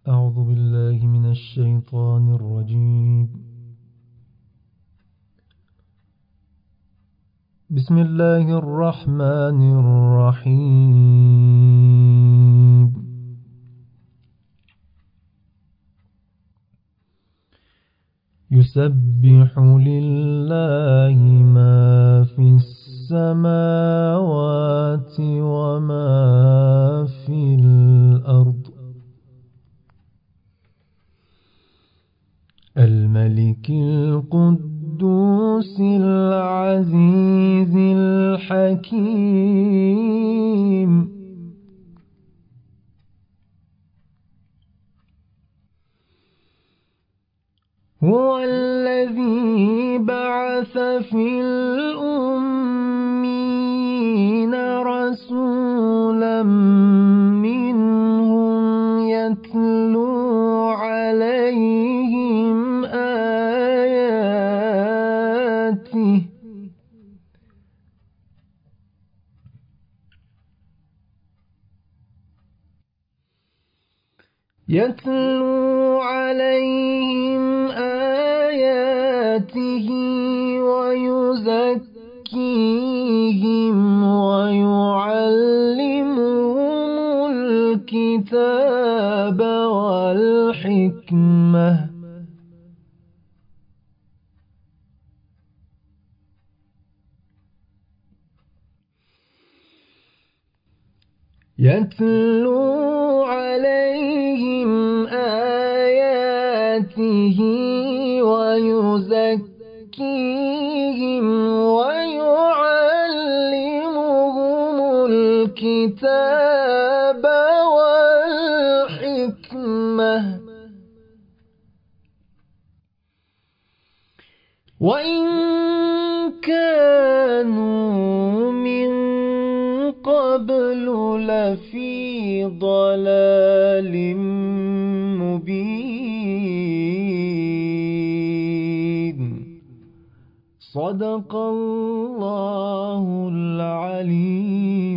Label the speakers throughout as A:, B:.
A: أعوذ بالله من الشيطان الرجيم. بسم الله الرحمن الرحيم. يسبح لله ما في السماوات وما في الأرض، الملك القدوس العزيز الحكيم. هو الذي بعث في الأمين رسولا منهم يتلو عليهم آياته ويزكيهم ويعلمهم الكتاب والحكمة يتلو عليهم آياته ويزكيهم ويعلمهم الكتاب والحكمة وإن كانوا من قبل لفي ضلال مبين. صدق الله العلي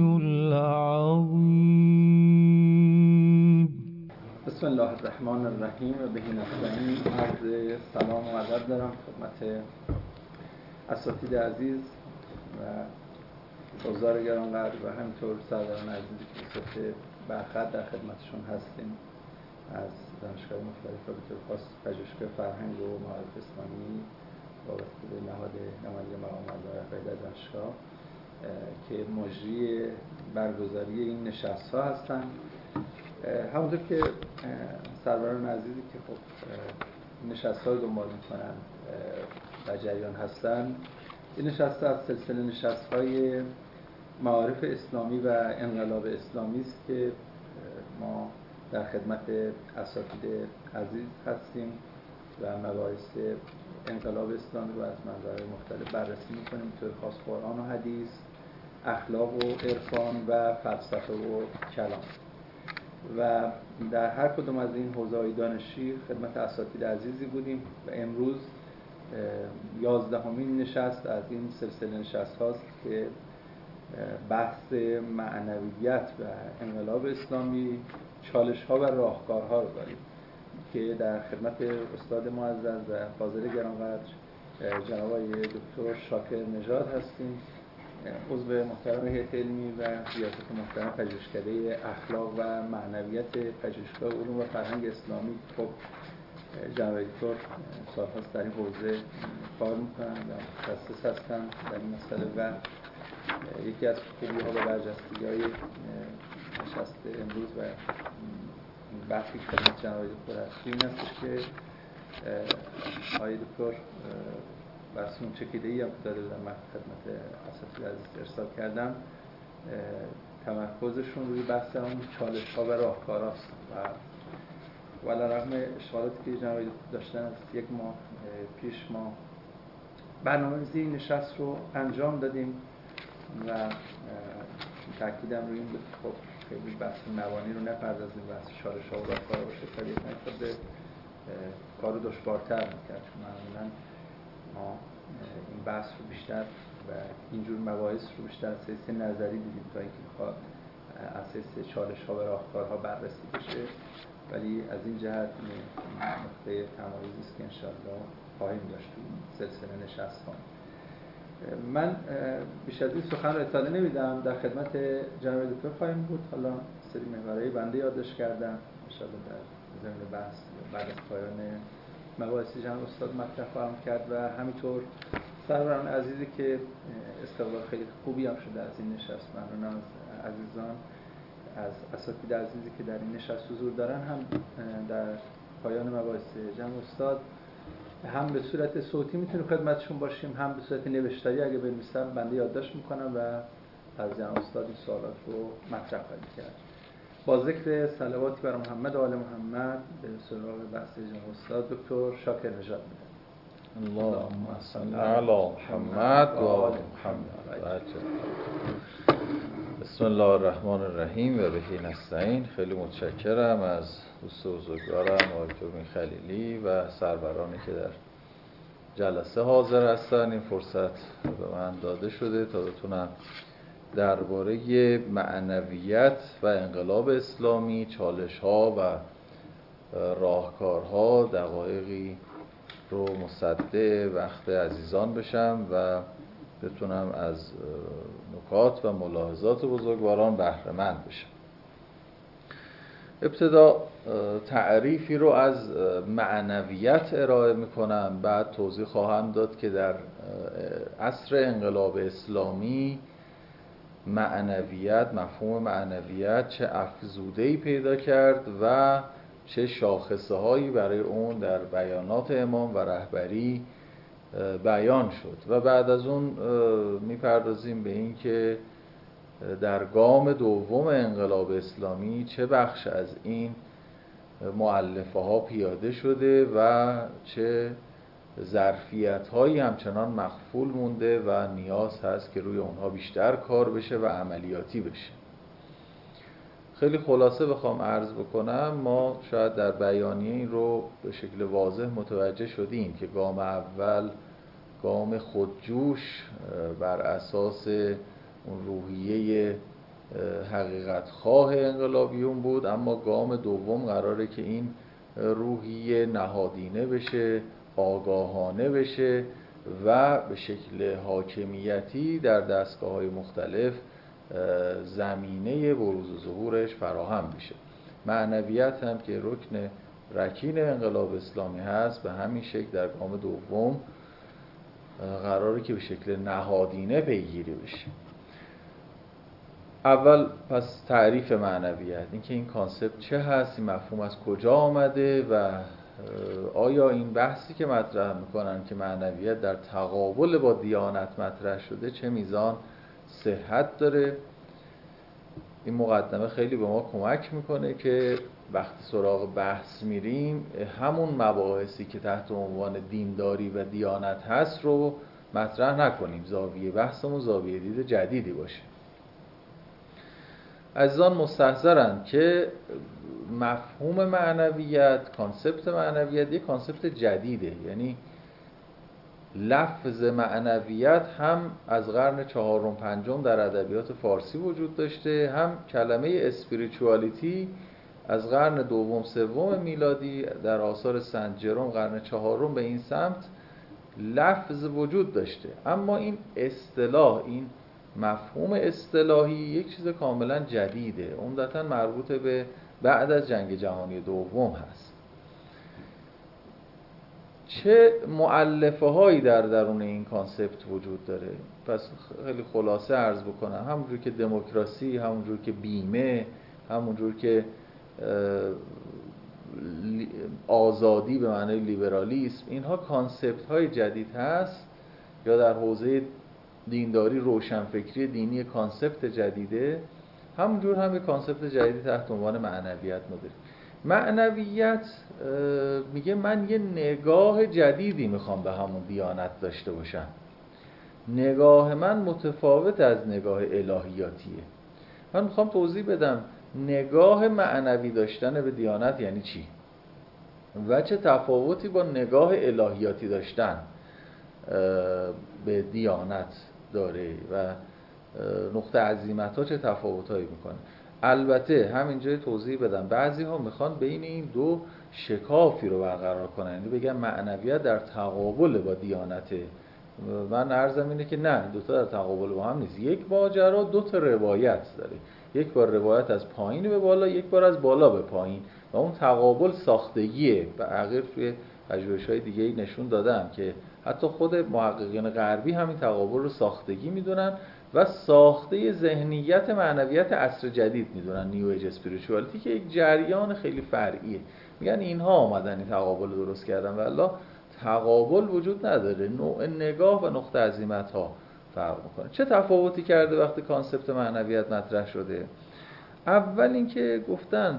A: العظيم.
B: بسم الله الرحمن الرحیم و به نستعین. عرض سلام و ادب دارم خدمت اساتید عزیز و حضار گرانقدر و همینطور سروران عزیزی که بصفت برخط در خدمتشون هستیم از دانشگاه مختلف و به طور خاص پژوهشگاه فرهنگ و معارف اسلامی وابسته به نهاد نماینده مقام معظم رهبری در دانشگاه که مجری برگزاری این نشست‌ها هستند. همونطور که سروران عزیزی که خب نشست‌ها رو دنبال می‌کنن و جریان هستن، این نشست‌ها از سلسله نشست‌های معارف اسلامی و انقلاب اسلامی است که ما در خدمت اساتید عزیز هستیم و مباحث انقلاب اسلامی رو از منظرهای مختلف بررسی می‌کنیم، طور خاص قرآن و حدیث، اخلاق و عرفان و فلسفه و کلام. و در هر کدوم از این حوزه‌های دانشی خدمت اساتید عزیزی بودیم و امروز 11مین نشست از این سلسله نشست هاست که بحث معنویت و انقلاب اسلامی، چالش ها و راهکارها رو داریم که در خدمت استاد معزز و فاضل گرانقدر جناب آقای دکتر شاکر نژاد هستیم، عضو محترم هیئت علمی و ریاست محترم پژوهشکده اخلاق و معنویت پژوهشگاه علوم و فرهنگ اسلامی. خب جناب دکتر سال‌هاست در این حوزه کار میکنن و متخصص هستن در این مسئله و یکی از خوبی‌ها و برجستگی‌های نشست امروز و بحثی که خدمت جناب دکتر هست این هستش که آقای دکتر برسون چکیده‌ای هم داده بودن من خدمت اساتید عزیز ارسال کردم، تمرکزشون روی بحث اون چالش‌ها و راهکارهاست و علی‌رغم اشکالاتی که جناب داشتن از یک ماه پیش ما برنامه‌ریزی این نشست رو انجام دادیم و تأکیدم روی این بود خب خیلی بحث مبانی رو نپردازیم، بحث چالش‌ها و راهکارها باشه تا یک نکته کار رو دشوارتر می‌کرد. معمولاً ما این بحث رو بیشتر و اینجور مباحث رو بیشتر از حیث نظری دیدیم تا اینکه بخواد از حیث چالش‌ها و راهکارها بررسی بشه ولی از این جهت نقطه تمایزی است که انشاءالله خواهیم داشت تو سلسله نشست‌ها. من بیش از این سخن رو اطلاع نمیدم، در خدمت جناب دکتر خواهیم بود. حالا سری محورهای بنده یادداشت کردم، انشاءالله در ضمن بحث بعد از پایان مباحث جناب استاد مطرح خواهم کرد و همینطور سروران عزیزی که استقبال خیلی خوبی هم شده از این نشست. ممنونم از عزیزان، از اساتید عزیزی که در این نشست حضور دارن، هم در پایان مباحث جناب استاد هم به صورت صوتی میتونیم خدمتشون باشیم، هم به صورت نوشتاری اگه بنویسن بنده یادداشت میکنم و از جناب استاد این سوالات رو مطرح خواهیم کرد. با ذکر صلواتی بر محمد و آل محمد به سراغ بحث جناب استاد دکتر شاکر نژاد می‌ریم.
C: اللهم صل علی محمد و آل محمد. بسم الله الرحمن الرحیم و به نستعین. خیلی متشکرم از دوست بزرگوارم آقای دکتر خلیلی و سرورانی که در جلسه حاضر هستن. این فرصت به من داده شده تا بتونم درباره معنویت و انقلاب اسلامی، چالش‌ها و راهکارها، دقایقی رو مصدع وقت عزیزان بشم و بتونم از نکات و ملاحظات بزرگواران بهره مند بشم. ابتدا تعریفی رو از معنویت ارائه میکنم، بعد توضیح خواهم داد که در عصر انقلاب اسلامی معنویت، مفهوم معنویت چه افزوده‌ای پیدا کرد و چه شاخصه هایی برای اون در بیانات امام و رهبری بیان شد و بعد از اون میپردازیم به این که در گام دوم انقلاب اسلامی چه بخش از این مؤلفه ها پیاده شده و چه ظرفیت هایی همچنان مخفول مونده و نیاز هست که روی اونها بیشتر کار بشه و عملیاتی بشه. خیلی خلاصه بخوام عرض بکنم، ما شاید در بیانیه این رو به شکل واضح متوجه شدیم که گام اول گام خودجوش بر اساس اون روحیه حقیقت خواه انقلابیون بود، اما گام دوم قراره که این روحیه نهادینه بشه، آگاهانه بشه و به شکل حاکمیتی در دستگاه‌های مختلف زمینه بروز و ظهورش فراهم بشه. معنویت هم که رکن رکین انقلاب اسلامی هست، به همین شکل در گام دوم قراره که به شکل نهادینه پیگیری بشه. اول پس تعریف معنویت، اینکه این کانسپت چه هست، این مفهوم از کجا آمده و آیا این بحثی که مطرح میکنن که معنویت در تقابل با دیانت مطرح شده چه میزان صحت داره. این مقدمه خیلی به ما کمک میکنه که وقتی سراغ بحث میریم همون مباحثی که تحت عنوان دینداری و دیانت هست رو مطرح نکنیم، زاویه بحثمون زاویه دید جدیدی باشه. عزیزان مستحضرند که مفهوم معنویت، کانسپت معنویت یک کانسپت جدیده، یعنی لفظ معنویت هم از قرن چهارم پنجم در ادبیات فارسی وجود داشته، هم کلمه اسپریچوالیتی از قرن دوم سوم میلادی در آثار سنت جروم قرن چهارم به این سمت لفظ وجود داشته، اما این اصطلاح، این مفهوم اصطلاحی یک چیز کاملا جدیده، عمدتاً مربوط به بعد از جنگ جهانی دوم هست. چه مؤلفه هایی در درون این کانسپت وجود داره؟ پس خیلی خلاصه عرض بکنم، همونجور که دموکراسی، همونجور که بیمه، همونجور که آزادی به معنای لیبرالیسم، اینها کانسپت های جدید هست، یا در حوزه دینداری روشنفکری دینی کانسپت جدیده، همونجور هم یک کانسپت جدیدی تحت عنوان معنویت ما داریم. معنویت میگه من یه نگاه جدیدی میخوام به همون دیانت داشته باشم، نگاه من متفاوت از نگاه الهیاتیه. من میخوام توضیح بدم نگاه معنوی داشتن به دیانت یعنی چی و چه تفاوتی با نگاه الهیاتی داشتن به دیانت داره و نقطه عزیمت ها چه تفاوت هایی میکنه. البته همینجا توضیح بدم، بعضی ها میخوان بین این دو شکافی رو برقرار کنن، یعنی بگن معنویت در تقابل با دیانته. من عرضم اینه که نه، دوتا در تقابل با هم نیست. یک ماجرا دو تا روایت داره، یک بار روایت از پایین به بالا، یک بار از بالا به پایین، و اون تقابل ساختگیه. و اگر توی پژوهش‌های دیگه‌ای نشون دادم که حتی خود محققین غربی همین تقابل رو ساختگی میدونن و ساخته ذهنیت معنویت عصر جدید میدونن، نیو ایج اسپریچوالتی، که یک جریان خیلی فرعیه. میگن اینها آمدن این تقابل رو درست کردن، والله تقابل وجود نداره، نوع نگاه و نقطه عزیمت‌ها فرق میکنه. چه تفاوتی کرده وقتی کانسپت معنویت مطرح شده؟ اول اینکه گفتن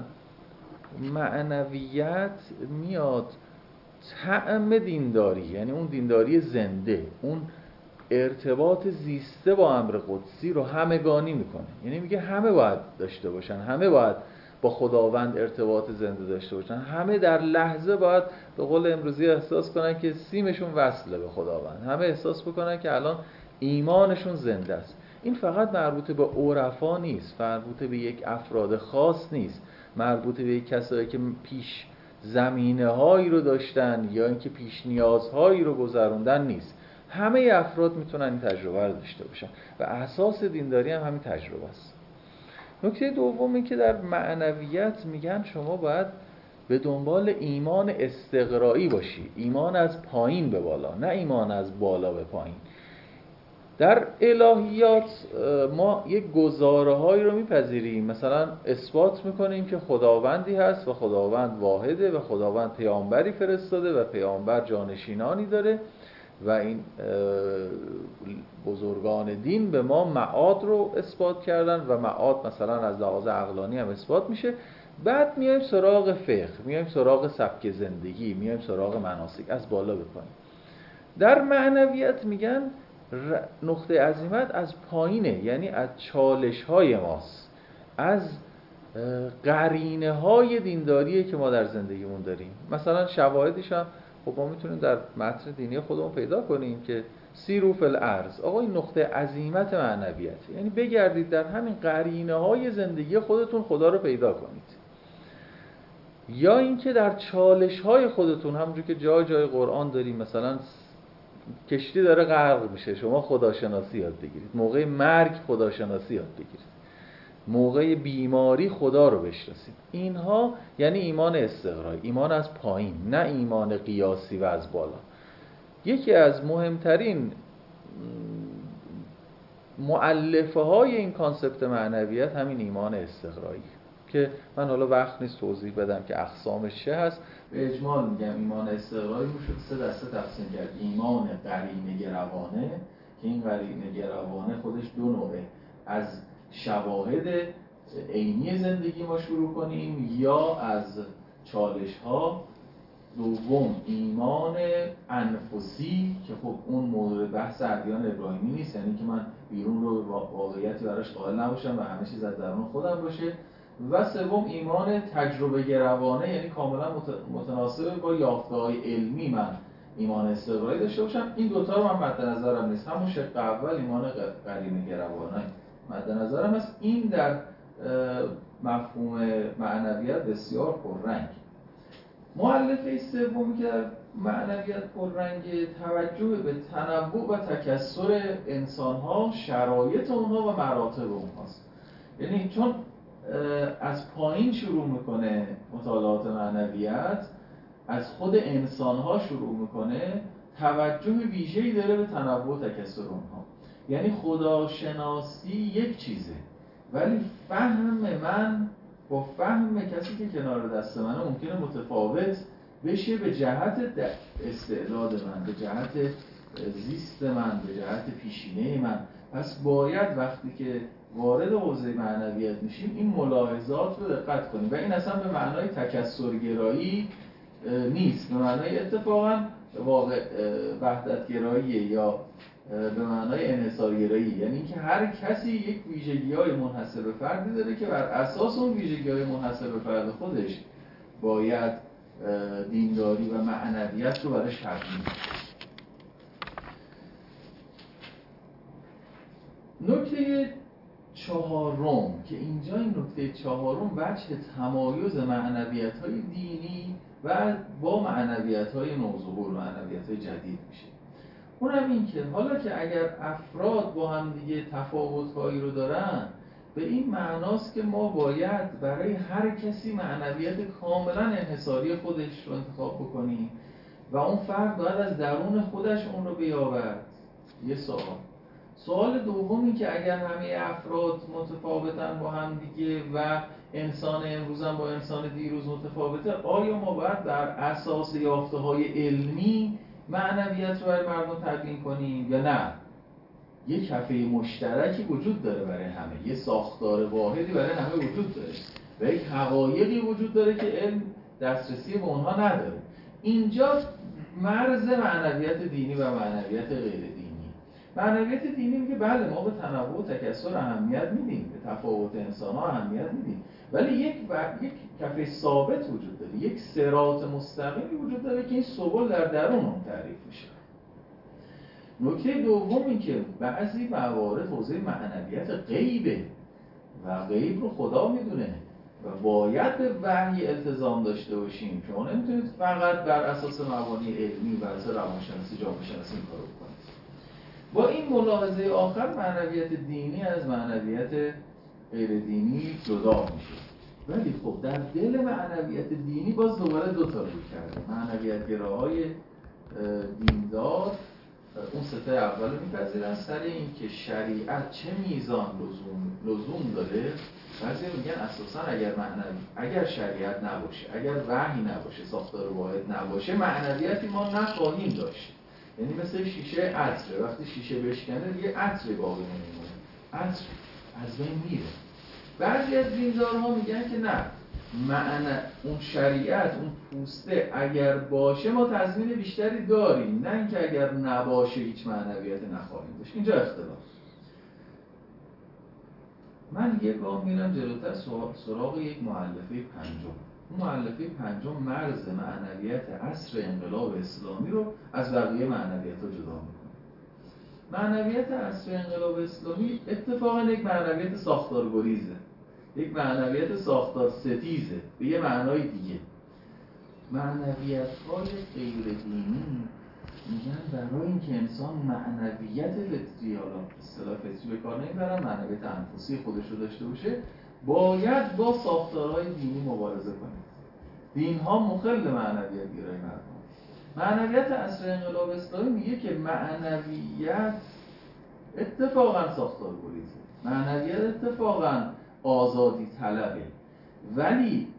C: معنویت میاد طعم دینداری، یعنی اون دینداری زنده، اون ارتباط زیسته با امر قدسی رو همگانی میکنه. یعنی میگه همه باید داشته باشن، همه باید با خداوند ارتباط زنده داشته باشن، همه در لحظه باید به قول امروزی احساس کنن که سیمشون وصله به خداوند، همه احساس بکنن که الان ایمانشون زنده است. این فقط مربوط به عرفا نیست، مربوط به یک افراد خاص نیست، مربوط به یک کسایی که پیش زمینه هایی رو داشتن یا اینکه پیش نیازهایی رو گذروندن نیست. همه افراد میتونن این تجربه رو داشته باشن و اساس دینداری هم همین تجربه است. نکته دوم این که در معنویت میگن شما باید به دنبال ایمان استقرایی باشی، ایمان از پایین به بالا، نه ایمان از بالا به پایین. در الهیات ما یک گزاره‌هایی رو میپذیریم، مثلا اثبات میکنیم که خداوندی هست و خداوند واحده و خداوند پیامبری فرستاده و پیامبر جانشینانی داره و این بزرگان دین به ما معاد رو اثبات کردن و معاد مثلا از لحاظ عقلانی هم اثبات میشه. بعد میایم سراغ فقه، میایم سراغ سبک زندگی، میایم سراغ مناسک، از بالا به پایین. در معنویت میگن نقطه عزیمت از پایینه، یعنی از چالش های ماست، از قرینه های دینداریه که ما در زندگیمون داریم. مثلا شواهدش هم خب ما میتونیم در متن دینی خودمون پیدا کنیم که سیرو فی الارض، آقا این نقطه عزیمت معنویت، یعنی بگردید در همین قرینه های زندگی خودتون خدا رو پیدا کنید. یا اینکه در چالش های خودتون، همونجور که جای جای قرآن داریم، مثلا کشتی داره غرق میشه، شما خداشناسی یاد بگیرید، موقع مرگ خداشناسی یاد بگیرید، موقع بیماری خدا رو بشناسید. اینها یعنی ایمان استقرایی، ایمان از پایین، نه ایمان قیاسی و از بالا. یکی از مهمترین مؤلفه های این کانسپت معنویت همین ایمان استقرایی که من حالا وقت نیست توضیح بدم که اقسامش چه هست. به اجمال میگم ایمان استقرایی رو شد 3 دسته تقسیم کرد. ایمان قرینه گروانه که این قرینه گروانه خودش 2 نوعه، از شواهد عینی زندگی ما شروع کنیم یا از چالش ها. دوم ایمان انفسی که خب اون مورد بحث ادیان ابراهیمی نیست، یعنی که من بیرون رو واقعیتی براش قائل نباشم و همه چیز از درون خودم باشه. و سوم ایمان تجربه گروانه، یعنی کاملا متناسب با یافته‌های علمی من ایمان استقرایی داشته باشم. این دوتا رو من مد نظرم نیست، همون شق اول ایمان قرینه گروانه مد نظرم است. این در مفهوم معنویت بسیار پررنگ. مؤلفه سومی که در معنویت پررنگ، توجه به تنوع و تکثر انسان‌ها، شرایط اونها و مراتب اونهاست. یعنی چون از پایین شروع میکنه مطالعات معنویت، از خود انسان‌ها شروع میکنه، توجه ویژه‌ای داره به تنوع و تکثر اونها. یعنی خداشناسی یک چیزه، ولی فهم من با فهم کسی که کنار دست منه ممکنه متفاوت بشه به جهت استعداد من، به جهت زیست من، به جهت پیشینه من. پس باید وقتی که وارد حوزه معنویت میشیم این ملاحظات رو دقت کنیم و این اصلا به معنای تکثرگرایی نیست، به معنای اتفاقا وحدتگراییه یا به معنای انحصارگرایی، یعنی اینکه هر کسی یک ویژگی‌های منحصر به فردی داره که بر اساس اون ویژگی‌های منحصر به فرد خودش باید دینداری و معنویت رو براش تبیین کنه. نکته چهارم که اینجا این نکته چهارم وجه تمایز معنویت‌های دینی و با معنویت‌های نوظهور، معنویت‌های جدید میشه. اونم این که حالا که اگر افراد با هم دیگه تفاوت‌هایی رو دارن، به این معناست که ما باید برای هر کسی معنویت کاملا انحصاری خودش رو انتخاب بکنیم و اون فرد باید از درون خودش اون رو بیابد. یه سوال دومی که اگر همه افراد متفاوتن با هم دیگه و انسان امروز هم با انسان دیروز متفاوته، آیا ما باید بر اساس یافته‌های علمی معنویت رو برای مردم تدوین کنیم یا نه؟ یه کفه مشترکی وجود داره برای همه، یه ساختار واحدی برای همه وجود داره و یک حقایقی وجود داره که علم دسترسی به اونها نداره. اینجا مرز معنویت دینی و معنویت غیر دینی. معنویت دینی میگه بله ما به تنوع و تکثر اهمیت میدیم، به تفاوت انسان‌ها اهمیت میدیم، ولی یک کفه ثابت وجود داره، یک صراط مستقیمی وجود داره که این سبل در درون اون تعریف میشه. نکته دومی که بعضی موارد حوزه معنویت غیبه و غیب رو خدا میدونه و باید به وحی التزام داشته باشیم. شما نمیتونید فقط بر اساس مبانی علمی و اساس روانشناسی جامعه شناسی این کارو بکنید. با این ملاحظه آخر معنویت دینی از معنویت غیر دینی جدا میشه. ولی خب در دل معنویت دینی باز دوباره دو تا روی کرده. معنویت گراهای دیندار اون سطح اول رو میپذیرن سر این که شریعت چه میزان لزوم داره. بعضی میگن اساسا اگر شریعت نباشه، اگر وحی نباشه، ساختار واحد نباشه، معنویتی ما نخواهیم داشت. یعنی مثل شیشه عطره، وقتی شیشه بشکنه دیگه عطر باقی نمیمونه، عطر از بین میره. بعضی از دیندارها میگن که نه، اون شریعت، اون پوسته اگر باشه ما تضمین بیشتری داریم، نه اینکه اگر نباشه هیچ معنویت نخواهیم داشت. اینجا اختلاف. من یه گام میرم جلوتر سراغ یک مؤلفه پنجم. اون مؤلفه پنجم مرز معنویت عصر انقلاب اسلامی رو از بقیه معنویت‌ها جدا میکنه. معنویت عصر انقلاب اسلامی اتفاقا یک معنویت ساختارگریزه، یک معنویت ساختار ستیزه به یه معنای دیگه. معنویت‌های غیر دینی میگن برای اینکه انسان معنویت فطری، حالا اصطلاح فطری به کار نمیبرن، معنویت انفسی خودش رو داشته باشه، باید با ساختارهای دینی مبارزه کنه. دین‌ها مخل معنویت گرای مردم. معنویت عصر انقلاب اسلامی میگه که معنویت اتفاقا ساختارگریزه، معنویت اتفاقا آزادی طلبه، ولی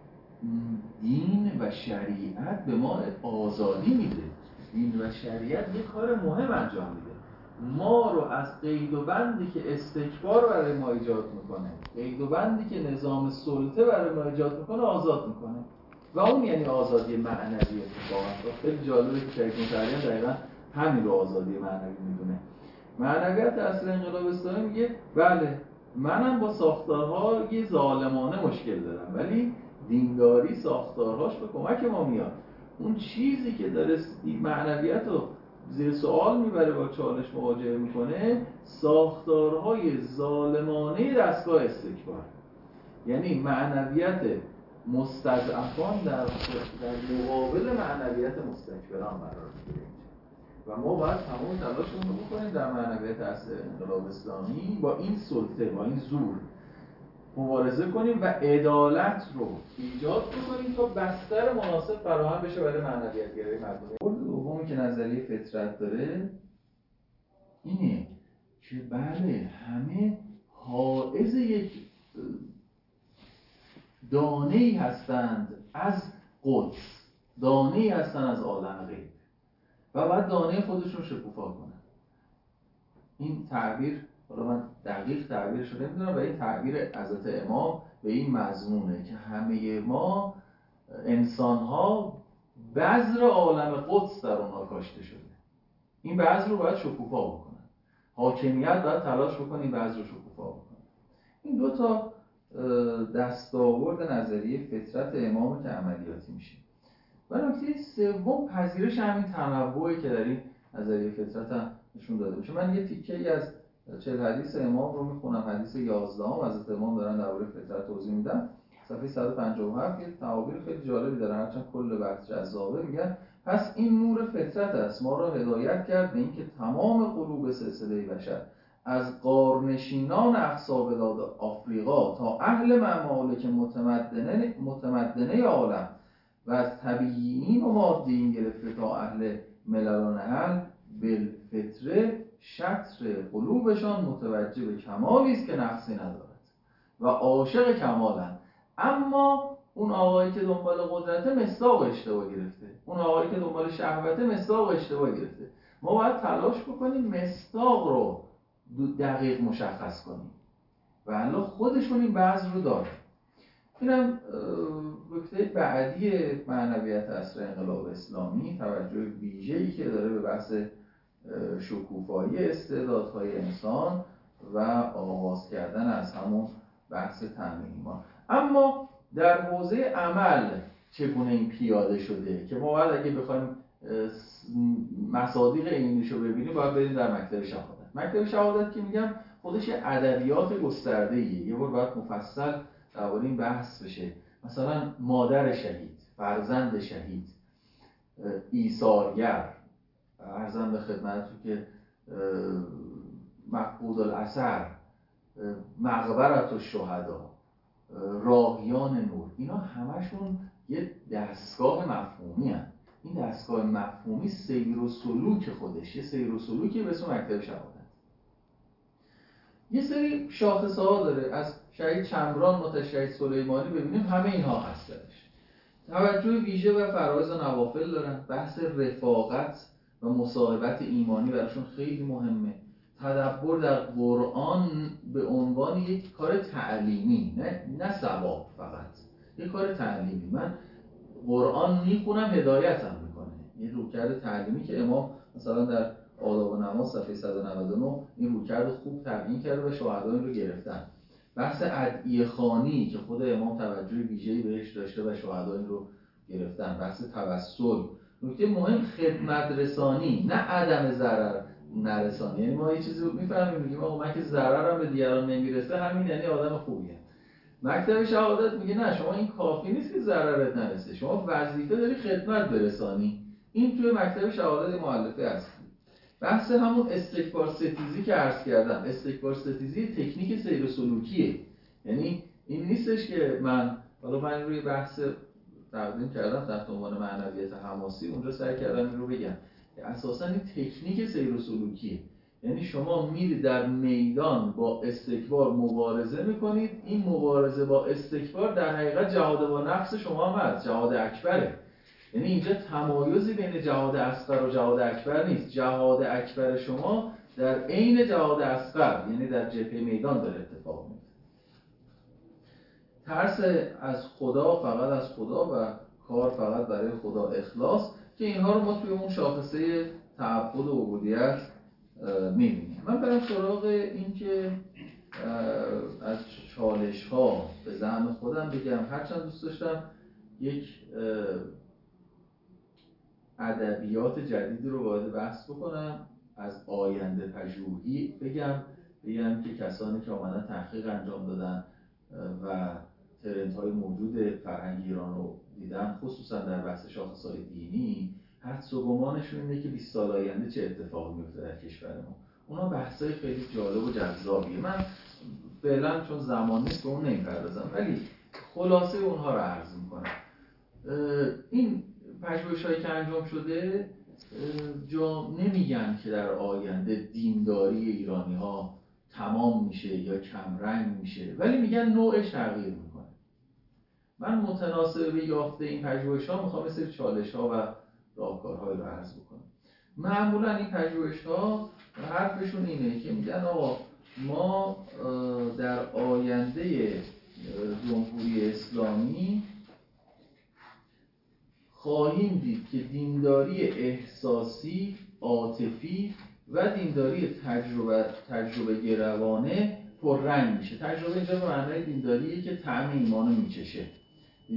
C: دین و شریعت به ما آزادی میده. دین و شریعت یه کار مهم انجام میده، ما رو از قید و بندی که استکبار برای ما ایجاد میکنه، قید و بندی که نظام سلطه برای ما ایجاد میکنه آزاد میکنه و اون یعنی آزادی معنوی. اتفاقا خیلی جالبه که شیخ مطهریان دقیقا همین رو آزادی معنوی میدونه. معنویت عصر انقلاب اسلامی میگه بله منم با ساختارهای ظالمانه مشکل دارم، ولی دینداری ساختارهاش به کمک ما میاد. اون چیزی که داره معنویت رو زیر سوال میبره، با چالش مواجه میکنه، ساختارهای ظالمانه دستگاه استکبار. یعنی معنویت مستضعفان در مقابل معنویت مستکبران قرار میگیره و ما باید تمام تلاشمون رو بکنیم در معنویت عصر انقلاب اسلامی با این سلطه، با این زور مبارزه کنیم و عدالت رو ایجاد بکنیم تا بستر مناسب فراهم بشه برای معنویت گرایی مردم. مورد دومی که نظریه فطرت داره اینه که بله همه حائز یک دانه‌ای هستند از قدس، دانه‌ای هستند از عالم غیب و باید دانه خودشون شکوفا کنن. این تعبیر، حالا من دقیق تعبیرش رو نمیدونم، و این تعبیر حضرت امام به این مضمونه که همه ما انسان‌ها بذر عالم قدس در اونها کاشته شده. این بذر رو باید شکوفا بکنن، حاکمیت باید تلاش بکنه این بذر رو شکوفا بکنه. این دو تا دستاورد نظریه فطرت امام که عملیاتی میشه. و نکته سوم پذیرش همین تنوعی که در این نظریه فطرت هم نشون داده باشه. من یه تیکه‌ای از 40 حدیث امام رو میخونم. حدیث 11 حضرت امام دارن درباره فطرت توضیح میدن، صفحه 157 یه تعابیر خیلی جالبی دارن، هرچند کل بحث جذابه. میگن پس این نور فطرت است ما را هدایت کرد به اینکه تمام قلوب سلسله بشر از غارنشینان اقصا بلاد آفریقا تا اهل ممالک متمدنه عالم و از طبیعیین و مادیین گرفته تا اهل ملل و نحل بالفطره شطر قلوبشان متوجه به کمالی است که نقصی ندارد و عاشق کمالند. اما اون آقایی که دنبال قدرت مصداق اشتباه گرفته، اون آقایی که دنبال شهوت مصداق اشتباه گرفته. ما باید تلاش بکنیم مصداق رو دقیق مشخص کنیم و الله خودشون این بعض رو داره. اینم نکته بعدی معنویت عصر انقلاب اسلامی، توجه ویژه‌ای که داره به بحث شکوفایی استعدادهای انسان و آغاز کردن از همون بحث تأمین ایمان. اما در حوزه عمل چگونه این پیاده شده که ما باید اگه بخوایم مصادیق عینیشو ببینیم باید بریم در مکتب شهادت. مکتب شهادت که میگم خودش ادبیات گسترده‌ایه، یه بار باید مفصل درباره این بحث بشه. مثلا مادر شهید، فرزند شهید، ایثارگر، عرضم به خدمتتون که مفقود الاثر، مقبرة الشهدا، راهیان نور، اینا همشون یه دستگاه مفهومی هست. این دستگاه مفهومی سیر و سلوک خودش، یه سیر و سلوکی به اسم مکتب شهادت. یه سری شاخصه ها داره، از شهید چمران تا شهید سلیمانی ببینیم همه اینها هستش. توجه ویژه و فرایض و نوافل دارن، بحث رفاقت و مصاحبت ایمانی براشون خیلی مهمه. تدبر در قرآن به عنوان یک کار تعلیمی، نه ثواب، فقط یک کار تعلیمی. من قرآن میخونم هدایتم میکنه، یه رویکرد تعلیمی که امام مثلا در آداب و نماز صفحه 199 این رویکرد خوب تبیین کرده و شهدا این رو گرفتن. بحث ادعیه خوانی که خود امام توجه ویژه‌ای بهش داشته و شهدا این رو گرفتن. بحث توسل، نکته مهم خدمت رسانی، نه عدم ضرر نرسانی. یعنی ما یه چیزی رو میفهمیم میگیم آقا من که ضررم به دیگران نمیرسه همین یعنی آدم خوبیه. مکتب شهادت میگه نه، شما این کافی نیست که ضررت نرسه، شما وظیفه داری خدمت برسانی. این توی مکتب شهادت مؤلفه است. بحث همون استکبار ستیزی که عرض کردم، استکبار ستیزی تکنیک سیر و سلوکیه. یعنی این نیستش که من روی بحث تقدیم کردم تحت عنوان معنویت حماسی، اونجا سعی کردم این رو بگم که اساساً این تکنیک سیر و سلوکیه. یعنی شما میرید در میدان با استکبار مبارزه میکنید، این مبارزه با استکبار در حقیقت جهاد با نفس شما هم هست، جهاد اکبره. یعنی اینجا تمایزی بین جهاد اصغر و جهاد اکبر نیست، جهاد اکبر شما در عین جهاد اصغر، یعنی در جبهه میدان داره اتفاق میفته. ترس از خدا، فقط از خدا و کار فقط برای خدا، اخلاص، که اینها رو ما توی اون شاخصه تعبد و عبودیت می‌بینیم. من برم سراغ این که از چالش‌ها به زعم خودم بگم، هرچند دوست داشتم یک ادبیات جدیدی رو وارد بحث بکنم، از آینده پژوهی بگم که کسانی که آمدن تحقیق انجام دادن و ترندهای موجود فرهنگ ایران رو دیدن، خصوصا در بحث شاخص‌های دینی، حدس و گمانشون اینه که 20 سال آینده چه اتفاقی میفته در کشور ما. اونا بحثای خیلی جالب و جذابیه. من فعلا چون زمان نیست به اون نمی‌پردازم، ولی خلاصه اونها رو عرض می‌کنم. این پژوهش‌هایی که انجام شده جا نمیگن که در آینده دینداری ایرانی‌ها تمام میشه یا کمرنگ میشه، ولی میگن نوعش تغییر میکنه. من متناسب به یافته این پژوهش‌ها میخوام یه سری چالش‌ها و راهکارهایی رو عرض بکنم. معمولا این پژوهش‌ها حرفشون اینه که میگن آقا ما در آینده جمهوری اسلامی خواهیم دید که دینداری احساسی، عاطفی و دینداری تجربه گروانه پررنگ میشه. تجربه اینجا به معنای دینداریه که طعم ایمانو میچشه،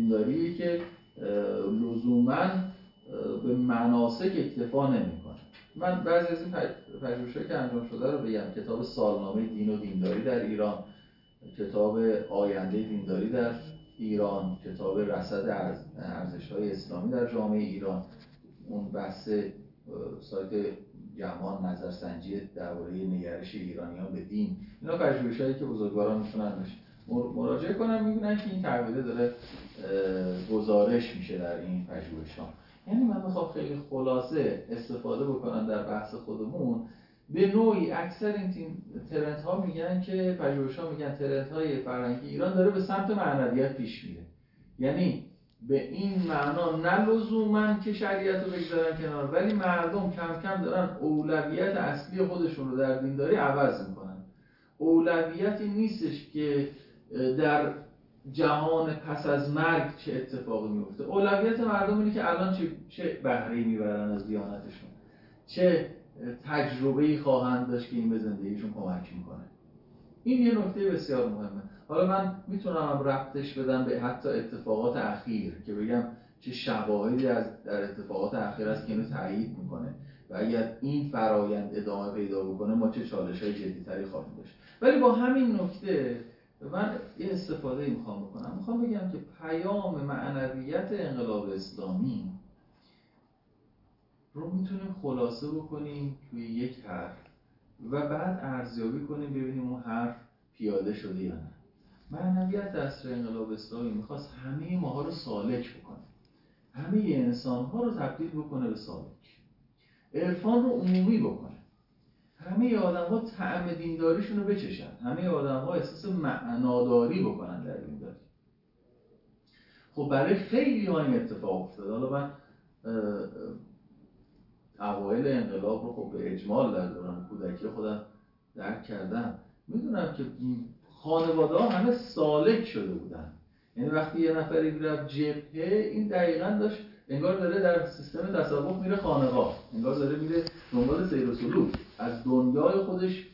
C: دینداریه که لزوماً به مناسک اکتفا نمیکنه. من بعضی از این پژوهش‌هایی که انجام شده رو بگم. کتاب سالنامه دین و دینداری در ایران، کتاب آینده دینداری در ایران، کتاب رصد ارزش‌های اسلامی در جامعه ایران، اون بحث سایت جهان نظرسنجی درباره نگرش ایرانیان به دین، اینا پژوهش‌هایی که بزرگواران میتونن مراجعه کنن، میبینن که این تحویل داره گزارش میشه در این پژوهش‌ها. یعنی من میخوام خیلی خلاصه استفاده بکنم در بحث خودمون. به نوعی اکثر این ترندها میگن که پژوهش‌ها میگن ترندهای فرهنگی ایران داره به سمت معنویت پیش میره. یعنی به این معنا نه لزوماً که شریعت رو بگذارن کنار، ولی مردم کم کم دارن اولویت اصلی خودشون رو در دینداری عوض میکنن. اولویتی نیستش که در جهان پس از مرگ چه اتفاقی میفته. اولویت مردم اینه که الان چه بهره‌ای میبرن از دیانتشون، چه تجربه‌ای خواهند داشت که این به زندگیشون کمک میکنه. این یه نکته بسیار مهمه. حالا من میتونم ربطش بدم به حتی اتفاقات اخیر که بگم چه شواهدی در اتفاقات اخیر است که اینو تایید میکنه و اگر این فرایند ادامه پیدا بکنه ما چه چالش‌های جدی‌تری خواهیم داشت. ولی با همین نکته من یه استفاده میخوام بکنم. میخوام بگم که پیام معنویت انقلاب اسلامی رو میتونیم خلاصه بکنیم توی یک حرف و بعد ارزیابی کنیم ببینیم اون حرف پیاده شده یا نه. معنویت عصر انقلاب اسلامی میخواست همه ماها رو سالک بکنه، همه انسان‌ها رو تبدیل بکنه به سالک، عرفان رو عمومی بکنه، همه آدم‌ها طعم دینداریشون رو بچشن، همه آدم‌ها احساس معناداری بکنن در دینداری. خب برای خیلی ها این اتفاق افتاد. حالا من اوایل انقلاب رو خب به اجمال در دوران کودکی خودم درک کردم. میدونم که خانواده‌ها همه سالک شده بودن. یعنی وقتی یه نفری میرفت جبهه، این دقیقاً داشت انگار داره در سیستم تصوف میره خانقاه، انگار داره میره دنبال سیر و سلوک، از دنیای خودش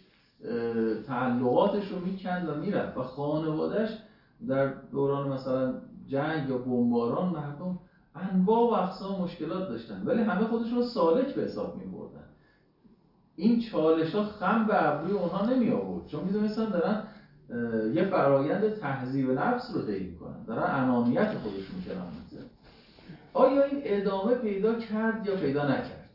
C: تعلقاتش رو میکند و میرفت. و خانواده‌اش در دوران مثلا جنگ یا بمباران مردم انواع و اقسام مشکلات داشتن، ولی همه خودشون رو سالک به حساب می‌بردن. این چالش‌ها خم به ابروی اونها نمی آورد، چون می‌دونستن دارن یه فرایند تهذیب نفس رو طی می‌کنن، دارن انانیت خودشون کنار می‌ذارن. آیا این ادامه پیدا کرد یا پیدا نکرد؟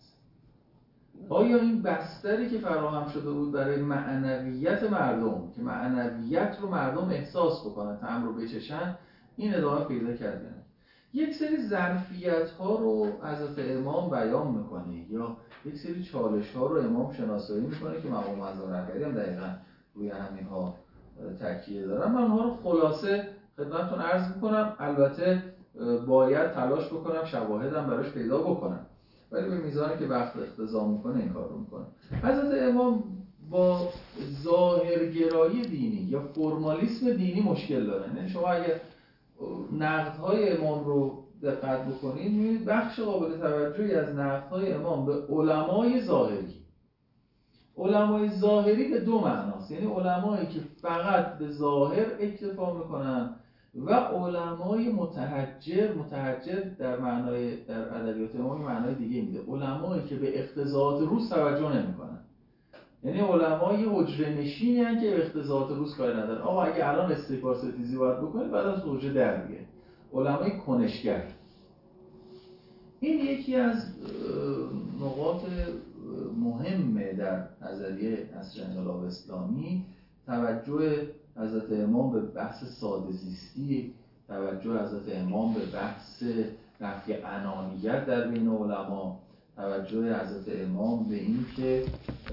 C: آیا این بستری که فراهم شده بود برای معنویت مردم، که معنویت رو مردم احساس بکنن، طعم رو بچشن، این ادامه پیدا کرد یا نه؟ یک سری ظرفیت‌ها رو حضرت امام بیان می‌کنه یا یک سری چالش‌ها رو امام شناسایی می‌کنه که مقام معظم رهبری هم دقیقاً روی همین‌ها تکیه دارن. من اونها رو خلاصه خدمتتون عرض می‌کنم. البته باید تلاش بکنم شواهدم براش پیدا بکنم، ولی به میزانی که وقت اقتضا می‌کنه این کار رو می‌کنم. حضرت امام با ظاهرگرایی دینی یا فرمالیسم دینی مشکل دارن. یعنی شما اگر نقدهای امام رو دقت بکنید می‌بینید بخش قابل توجهی از نقدهای امام به علمای ظاهری. علمای ظاهری به دو معناست، یعنی علمایی که فقط به ظاهر اکتفا میکنن و علمای متحجر در معنای در ادبیات امام معنای دیگه میده، علمایی که به اقتضاعات روز توجه نمیکنن. یعنی علمای حجره نشینی هستن که به اقتضاعات روز کاری ندارن. آقا اگه الان استکبار ستیزی باید بکنید بعد از حجره در بیه. علمای کنشگر. این یکی از نقاط مهمه در نظریه عصر انقلاب اسلامی، توجه حضرت امام به بحث ساده زیستی، توجه حضرت امام به بحث رفع انانیت در بین علما، توجه حضرت امام به این که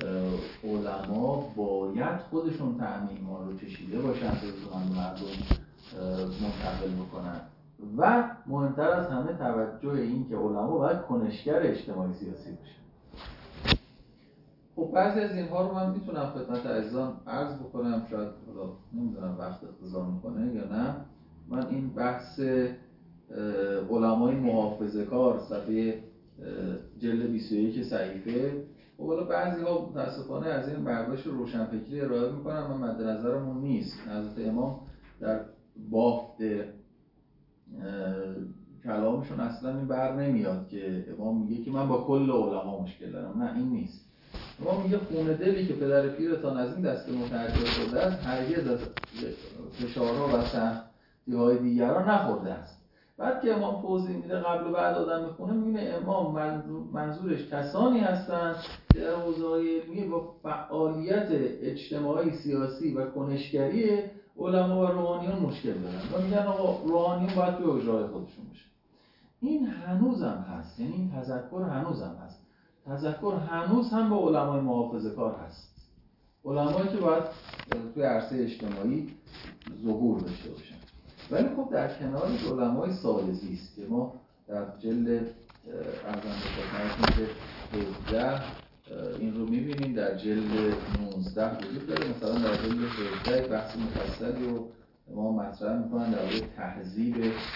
C: علما باید خودشون طعم ایمان رو چشیده باشن تا بتونن مردم منتقل بکنن و مهمتر از همه توجه این که علما باید کنشگر اجتماعی سیاسی باشن. خب بعضی از اینها رو من میتونم خدمت عزیزان عرض بکنم، شاید حالا نمیدونم وقت اقتضا میکنه یا نه. من این بحث علمای محافظه‌کار صفحه جلد 21 صحیفه، خب حالا بعضی ها متاسفانه از این برداشت روشنفکری ارائه میکنن، من مد نظرمون نیست. حضرت امام در بافت کلامشون اصلا این بر نمیاد که امام میگه که من با کل علما مشکل دارم. نه، این نیست. امام میگه خون دلی که پدر پیرتان از این دسته متحجر شده است هرگز از فشارها و سختی‌های دیگران نخورده است. بعد که امام توضیح میده قبل و بعد آدم میخونه، میبینه امام منظورش کسانی هستند که در حوزه‌های علمی با فعالیت اجتماعی، سیاسی و کنشگری علما و روحانیون مشکل دارن و میگن آقا روحانیون باید توی اجرای خودشون باشه. این هنوزم هست، یعنی این تذکر هنوزم هست. تذکر هنوز هم به علمای محافظه‌کار هست، علمایی که باید توی عرصه اجتماعی ظهور داشته باشن. ولی خب در کنارش علمای سالزیست که ما در جلد ارزم به خدمتتون که 17 این رو می‌بینیم، در جلد 19 وجود داره. مثلا در جلد 17 بحث مفصلی رو ما مطرح می‌کنن درباره تهذیب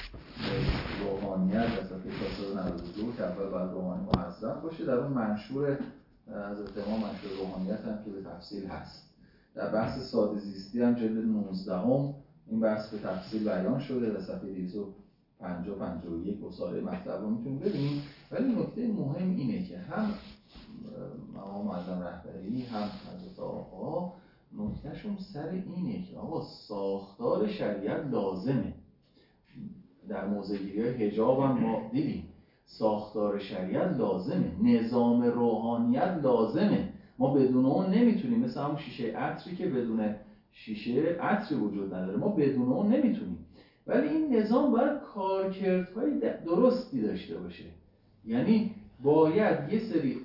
C: روحانیت در صفحه 492 که اول باید روحانی معظم باشه. در اون منشور حضرت امام منشور روحانیت هم که به تفصیل هست. در بحث ساده زیستی هم جلد 19 این بحث به تفصیل بیان شده در صفحه 250 51 و سایر مطلب رو میتونید ببینید. ولی نکته مهم اینه که هم امام معظم رهبری هم حضرت آقا نکتهشون سر اینه که آقا ساختار شریعت لازمه. در موضع‌گیری‌های حجاب هم ما دیدیم ساختار شریعت لازمه، نظام روحانیت لازمه. ما بدون اون نمیتونیم، مثل همون شیشه عطری که بدون شیشه عطری وجود نداره، ما بدون اون نمیتونیم. ولی این نظام باید کارکردهای درستی داشته باشه. یعنی باید یه سری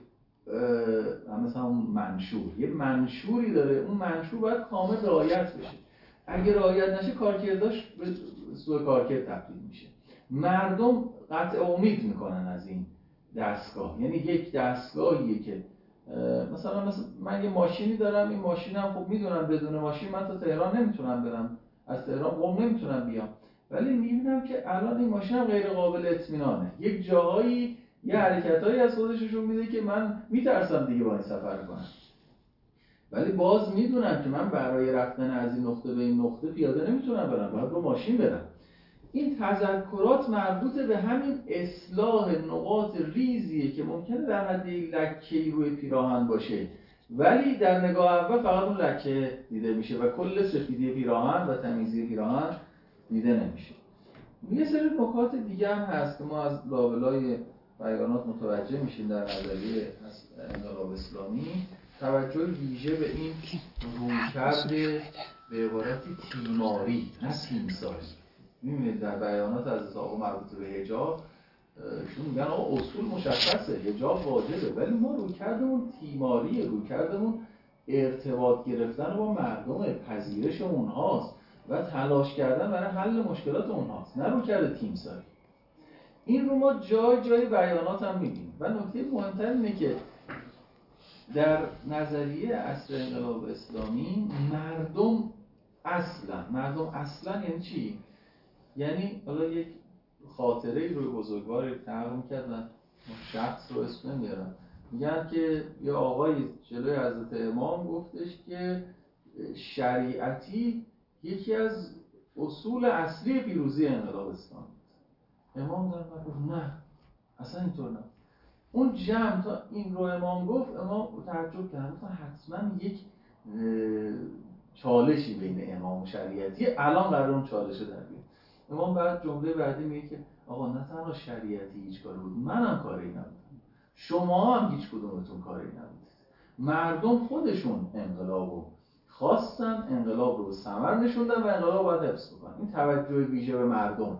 C: مثلا اون منشور، یه منشوری داره، اون منشور باید کامل رعایت بشه. اگه رعایت نشه کارکرداش به سوء کارکرد تبدیل میشه. مردم قطع امید میکنن از این دستگاه. یعنی یک دستگاهیه که مثلا من یه ماشینی دارم، این ماشینم خب میدونم بدون ماشین من تا تهران نمیتونم برم، از تهران قم نمیتونم بیام، ولی میبینم که الان این ماشینم غیر قابل اطمینانه، یک جاهایی یه حرکتایی از خودش نشون میده که من میترسم دیگه با این سفر کنم. ولی باز میدونم که من برای رفتن از این نقطه به این نقطه پیاده نمیتونم برم، باید با ماشین برم. این تذکرات مربوط به همین اصلاح نقاط ریزیه که ممکنه در حد لکه‌ای روی پیراهن باشه، ولی در نگاه اول فقط اون لکه دیده میشه و کل سفیدی پیراهن و تمیزی پیراهن دیده نمیشه. یه سری نکات دیگه هم هست که ما از لابلای بیانات متوجه میشیم در نظریه انقلاب اسلامی. توجه ویژه به این رویکرد به عبارتی تیماری نه تیمساری. می‌بینید در بیانات از آقا مربوط به حجاب شون میگن آقا اصول مشخصه، حجاب واجبه، ولی ما رویکردمون تیماریه، رویکردمون ارتباط گرفتن با مردم، پذیرش اونهاست و تلاش کردن برای حل مشکلات اونهاست، نه رویکرد تیمساری. این رو ما جای بیانات هم می‌بینیم. و نکته مهمتر اینه که در نظریه عصر انقلاب اسلامی مردم اصلا یعنی چی؟ یعنی حالا یک خاطره روی بزرگوار نقل می‌کردن، شخص رو اسم نمیارم، میگن که یه آقایی جلوی حضرت امام گفتش که شریعتی یکی از اصول اصلی پیروزی انقلاب اسلامی. امام در گفت نه اصلا اینطور نه. اون جمع تا این رو امام گفت، امام تعجب کرد، گفت حتما یک چالشی بین امام و شریعتی الان قرار اون چالشه در بیاد. امام بعد جمله بعدی میگه که آقا نه تنها شریعتی هیچ کاری بود، منم کاری نبودم، شما هم هیچ کدومتون کاری نبودید، مردم خودشون انقلابو خواستن، انقلاب رو به ثمر نشوندن و انقلاب باید حفظ بکنن. این توجه ویژه به مردم.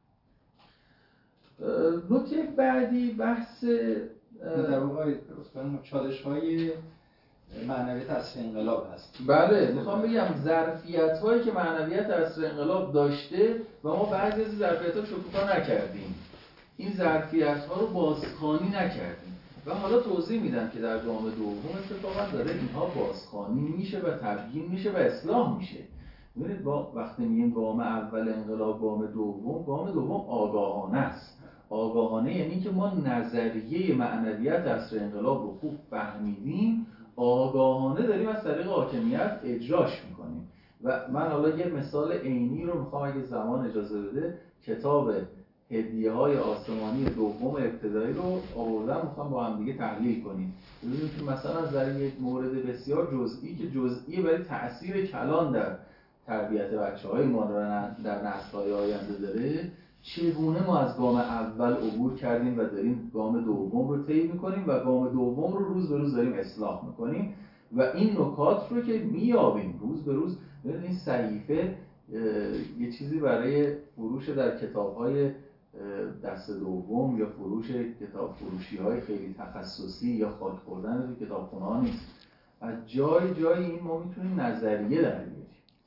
C: نکته بعدی بحث
B: در واقع چالش‌های معنویت عصر انقلاب هست.
C: بله، میخوام بگم ظرفیت‌هایی که معنویت عصر انقلاب داشته و ما بعضی از ظرفیت‌ها شکوفا نکردیم، این ظرفیت‌ها رو بازخوانی نکردیم و حالا توضیح میدم که در گام دوم اتفاقا داره اینها بازخوانی میشه و تبیین میشه و اصلاح میشه. ببینید وقتی میگیم گام اول انقلاب، گام دوم آگاهانه است. آگاهانه یعنی که ما نظریه معنویت عصر انقلاب رو خوب فهمیدیم، آگاهانه داریم از طریق حاکمیت اجراش میکنیم. و من حالا یه مثال عینی رو میخوام اگه زمان اجازه بده، کتاب هدیه‌های آسمانی دوم ابتدایی رو آوردم، میخوام با هم دیگه تحلیل کنیم. ببینیم که مثلا در یک مورد بسیار جزئی که جزئیه ولی تأثیر کلان در تربیت بچه‌های ما در نسل‌های آینده داره، چگونه ما از گام اول عبور کردیم و داریم گام دوم رو طی می‌کنیم و گام دوم رو روز به روز داریم اصلاح می‌کنیم و این نکات رو که میابیم روز به روز. ببینید این صحیفه یه چیزی برای فروش در کتاب‌های دست دوم یا فروش کتاب فروشی‌های خیلی تخصصی یا خاک خوردن تو کتابخونه‌ها نیست. از جای این ما میتونیم نظریه در بیاریم.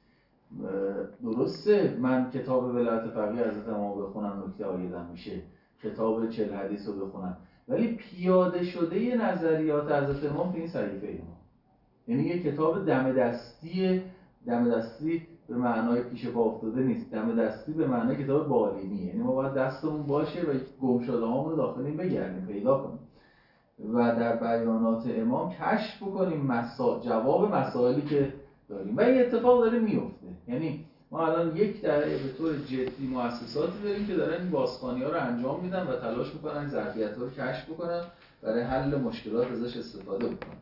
C: درسته من کتاب ولایت فقیه حضرت امام بخونم نکته عایدم میشه، کتاب 40 حدیث رو بخونم، ولی پیاده شده نظریات حضرت امام تو این صحیفه ما، یعنی یه کتاب دم دستی به معنای پیش پا افتاده نیست، دم دستی به معنای کتاب بالینی، یعنی ما باید دستمون باشه و گم شده هامون رو داخل این بگردیم پیدا کنیم و در بیانات امام کشف بکنیم جواب مسائلی که داریم و این اتفاق داره میفته. یعنی ما الان یک دهه به طور جدی مؤسساتی داریم که دارن این بازخوانی‌ها رو انجام میدن و تلاش میکنن ظرفیت‌ها رو کشف بکنن برای حل مشکلات ازش استفاده بکنن.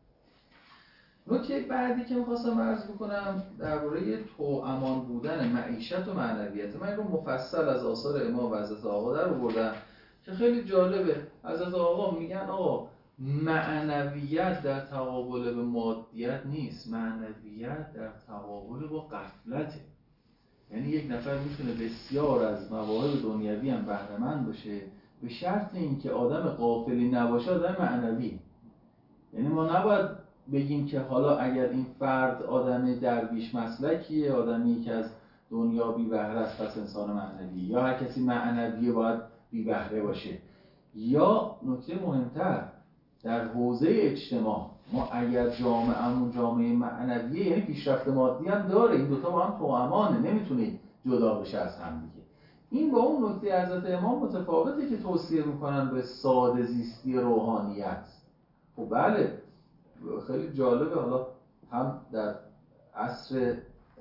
C: نکته بعدی که می‌خواستم عرض بکنم درباره توامان بودن معیشت و معنویت. من این رو مفصل از آثار امام و حضرت آقا در آوردم که خیلی جالبه. حضرت آقا میگن آقا معنویت در تقابل به مادیت نیست، معنویت در تقابل با غفلته. یعنی یک نفر میتونه بسیار از مواهب دنیوی هم بهره‌مند باشه به شرط اینکه آدم غافلی نباشه، آدم معنوی. یعنی ما نباید بگیم که حالا اگر این فرد آدم درویش مسلکیه، آدمی که از دنیا بی بهره است پس انسان معنوی، یا هر کسی معنویه باید بی بهره باشه. یا نکته مهمتر در حوزه اجتماع ما اگر جامعه‌مون جامعه معنویه یعنی پیشرفت مادی هم داره، این دوتا با هم توأمانه، نمیتونه جدا بشه از هم دیگه. این با اون نکته حضرت امام متفاوته که توصیه میکنن به ساده زیستی روحانیت. خب بله خیلی جالبه، حالا هم در عصر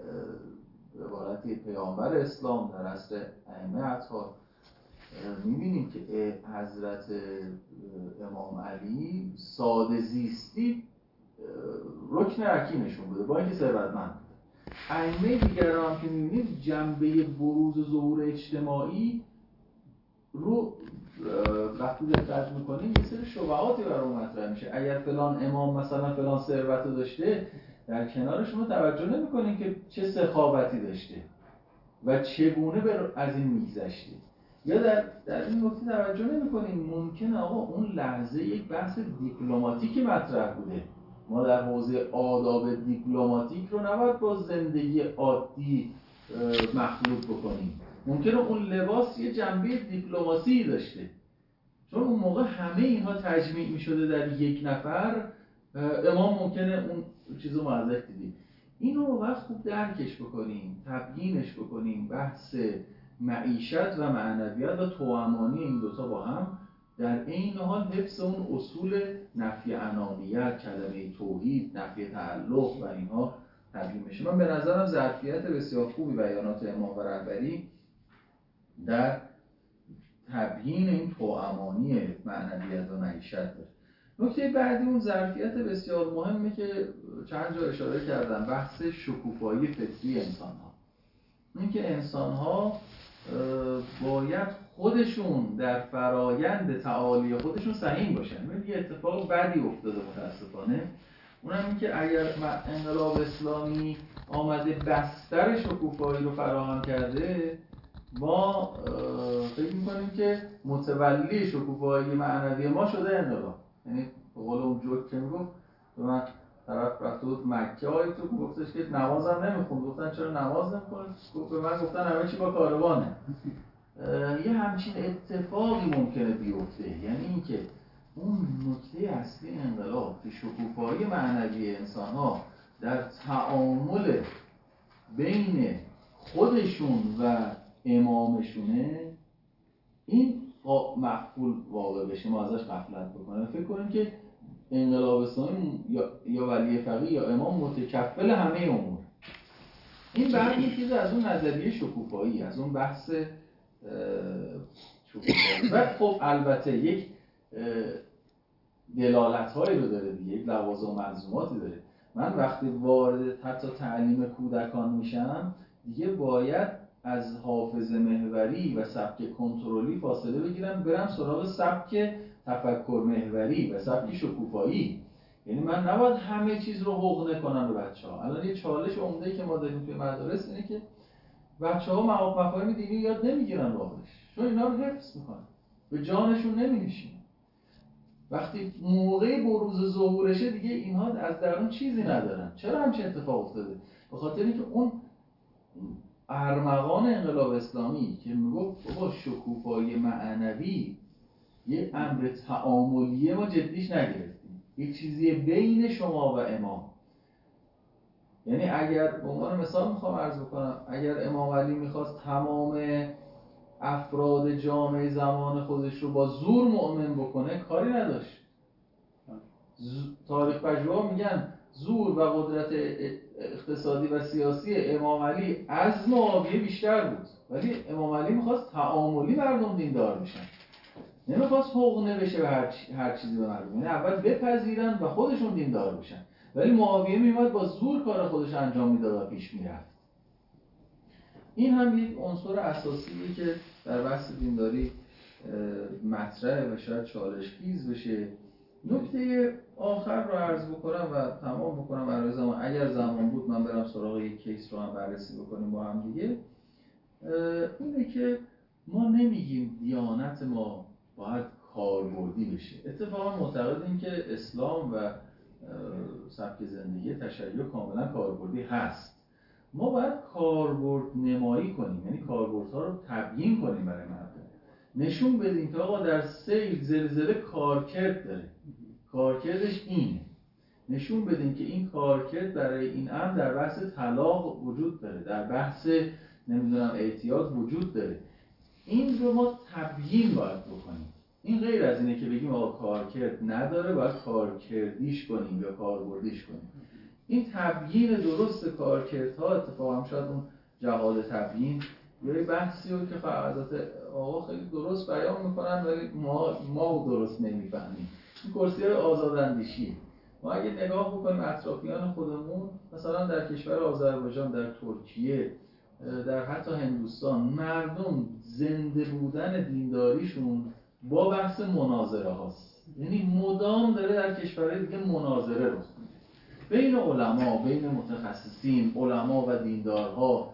C: عبارتی پیامبر اسلام در عصر ائمه اطهار می‌بینیم که حضرت امام علی ساده زیستی رکن رکینشون بوده با اینکه ثروتمند بوده. ائمه دیگر هم که می‌بینیم جنبه بروز و ظهور اجتماعی رو وقتی دقت می‌کنیم یه سری شبهاتی برای مطرح میشه. اگر فلان امام مثلا فلان ثروت رو داشته، در کنار شما توجه نمی‌کنین که چه سخاوتی داشته و چگونه از این می‌گذشته، یا در این نکته توجه نمی‌کنیم ممکنه آقا اون لحظه یک بحث دیپلماتیکی مطرح بوده. ما در حوزه آداب دیپلماتیک رو نباید با زندگی عادی مخلوط بکنیم. ممکنه اون لباس یه جنبه دیپلماسی داشته، چون اون موقع همه اینها تجمیع می‌شده در یک نفر. امام ممکنه اون چیزو معذب دیدیم. اینو وقت خوب درکش بکنیم، تبیینش بکنیم. بحث معیشت و معنویت و توأمانی این دوتا با هم در عین حال حفظ اون اصول نفی انانیت، کلمه توحید، نفی تعلق و اینها تبیین میشه. من به نظرم ظرفیت بسیار خوبی بیانات امام و رهبری در تبیین این توأمانی معنویت و معیشت داره. نکته بعدی اون ظرفیت بسیار مهمه که چند جا اشاره کردم، بحث شکوفایی فطری انسان‌ها. اینکه انسان‌ها باید خودشون در فرایند تعالی خودشون سهیم باشن. یه اتفاق بدی افتاده متاسفانه، اونم این که اگر انقلاب اسلامی آمده بستر شکوفایی رو فراهم کرده، ما فکر می‌کنیم که متولی شکوفایی معنوی ما شده انقلاب. یعنی به قول اون جوک که میگفت به من طرف رفته بود مکه های تو گفتش که نمازم نمیخوند، گفتن چرا نماز نمیخوند؟ گفت به من گفتن همه چی با کاروانه. یه همچین اتفاقی ممکنه بیفته، یعنی اینکه اون نکته اصلی انقلاب که شکوفایی معنوی انسان ها در تعامل بین خودشون و امامشونه، این مقبول واقع بشه، ما ازش غفلت بکنیم. فکر کنیم که انقلاب اسلامی یا ولی فقیه یا امام متکفل همه امور. این برمی‌خیزه از اون نظریه شکوفایی، از اون بحث شکوفایی. و خب البته یک دلالت‌هایی رو داره دیگه، یک لوازم و ملزوماتی داره. من وقتی وارد حتی تعلیم کودکان میشم دیگه باید از حافظه محوری و سبک کنترلی فاصله بگیرم، برم سراغ سبک تفکر محوری و سبک شکوفایی. یعنی من نباید همه چیز رو حقنه کنم به بچه‌ها. الان یه چالش عمده‌ای که ما داریم توی مدارس اینه که بچه‌ها مفاهیم دینی یاد نمیگیرن واقعش، چون اینا رو حفظ میکنن، به جانشون نمی‌نشینه. وقتی موقع بروز ظهورشه دیگه اینها از درون چیزی ندارن. چرا همچین اتفاق افتاده؟ به خاطر اینکه اون ارمغان انقلاب اسلامی که میگفت بابا شکوفایی معنوی یه امر تعاملیه ما جدیش نگرفتیم، یک چیزی بین شما و امام. یعنی اگر به عنوان مثال میخوام عرض بکنم، اگر امام علی میخواست تمام افراد جامعه زمان خودش رو با زور مؤمن بکنه کاری نداشت. تاریخ پژوها میگن زور و قدرت اقتصادی و سیاسی امام علی از معاویه بیشتر بود، ولی امام علی میخواست تعاملی مردم دیندار بشن، نمیخواست حقنه بشه به هر چیزی به مردم. یعنی اول بپذیرن و خودشون دیندار بشن، ولی معاویه میومد با زور کار خودش انجام میداد و پیش میرفت. این هم یک عنصر اساسیه که در بحث دینداری مطرحه و شاید چالش‌خیز بشه. نکته آخر رو عرض بکنم و تمام بکنم برای زمان. اگر زمان بود من برم سراغ یک کیس رو هم بررسی بکنیم با هم دیگه. اینه که ما نمیگیم دیانت ما باید کاربردی بشه. اتفاقا معتقدیم که اسلام و سبک زندگی تشیع کاملا کاربردی هست. ما باید کاربرد نمایی کنیم، یعنی کاربردها رو تبیین کنیم برای مردم، نشون بدیم که آقا در سیل زلزله کارکرد داره، کارکردش اینه. نشون بدیم که این کارکرد برای این امر در بحث طلاق وجود داره، در بحث نمیدونم اعتیاد وجود داره. این رو ما تبیین باید بکنیم. این غیر از اینه که بگیم آقا کارکرد نداره باید کارکردیش کنیم یا کاربردیش کنیم. این تبیین درست کارکردها اتفاقا شاید اون جهاد تبیین یه بحثی رو که حضرت آقا خیلی درست بیان میکنن ولی ما درست نمیفهمیم. این کرسی آزاداندیشیه. ما اگه نگاه بکنیم اطرافیان خودمون، مثلا در کشور آذربایجان، در ترکیه، در حتی هندوستان، مردم زنده بودن دینداریشون با بحث مناظره هاست. یعنی مدام داره در کشورهای دیگه مناظره رخ میده بین علما، بین متخصصین، علما و دیندارها.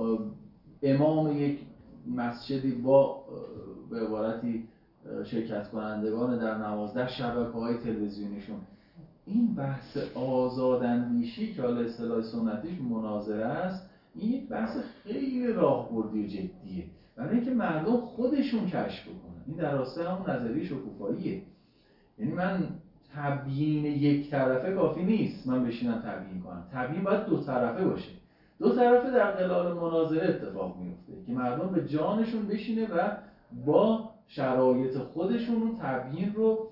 C: امام یک مسجدی با به عبارتی شرکت کنندگان در نماز، در شبکه‌های تلویزیونیشون. این بحث آزاداندیشی که حالا اصطلاح سنتیش مناظره است، این یک بحث خیلی راهبردی و جدیه برای اینکه مردم خودشون کشف کنن. این در راستای همون نظریه شکوفاییه. یعنی من تبیین یک طرفه کافی نیست، من بشینم تبیین کنم. تبیین باید دو طرفه باشه. دو طرفه در قلال مناظره اتفاق میفته که مردم به جانشون بشینه و با شرایط خودشون اون تبیین رو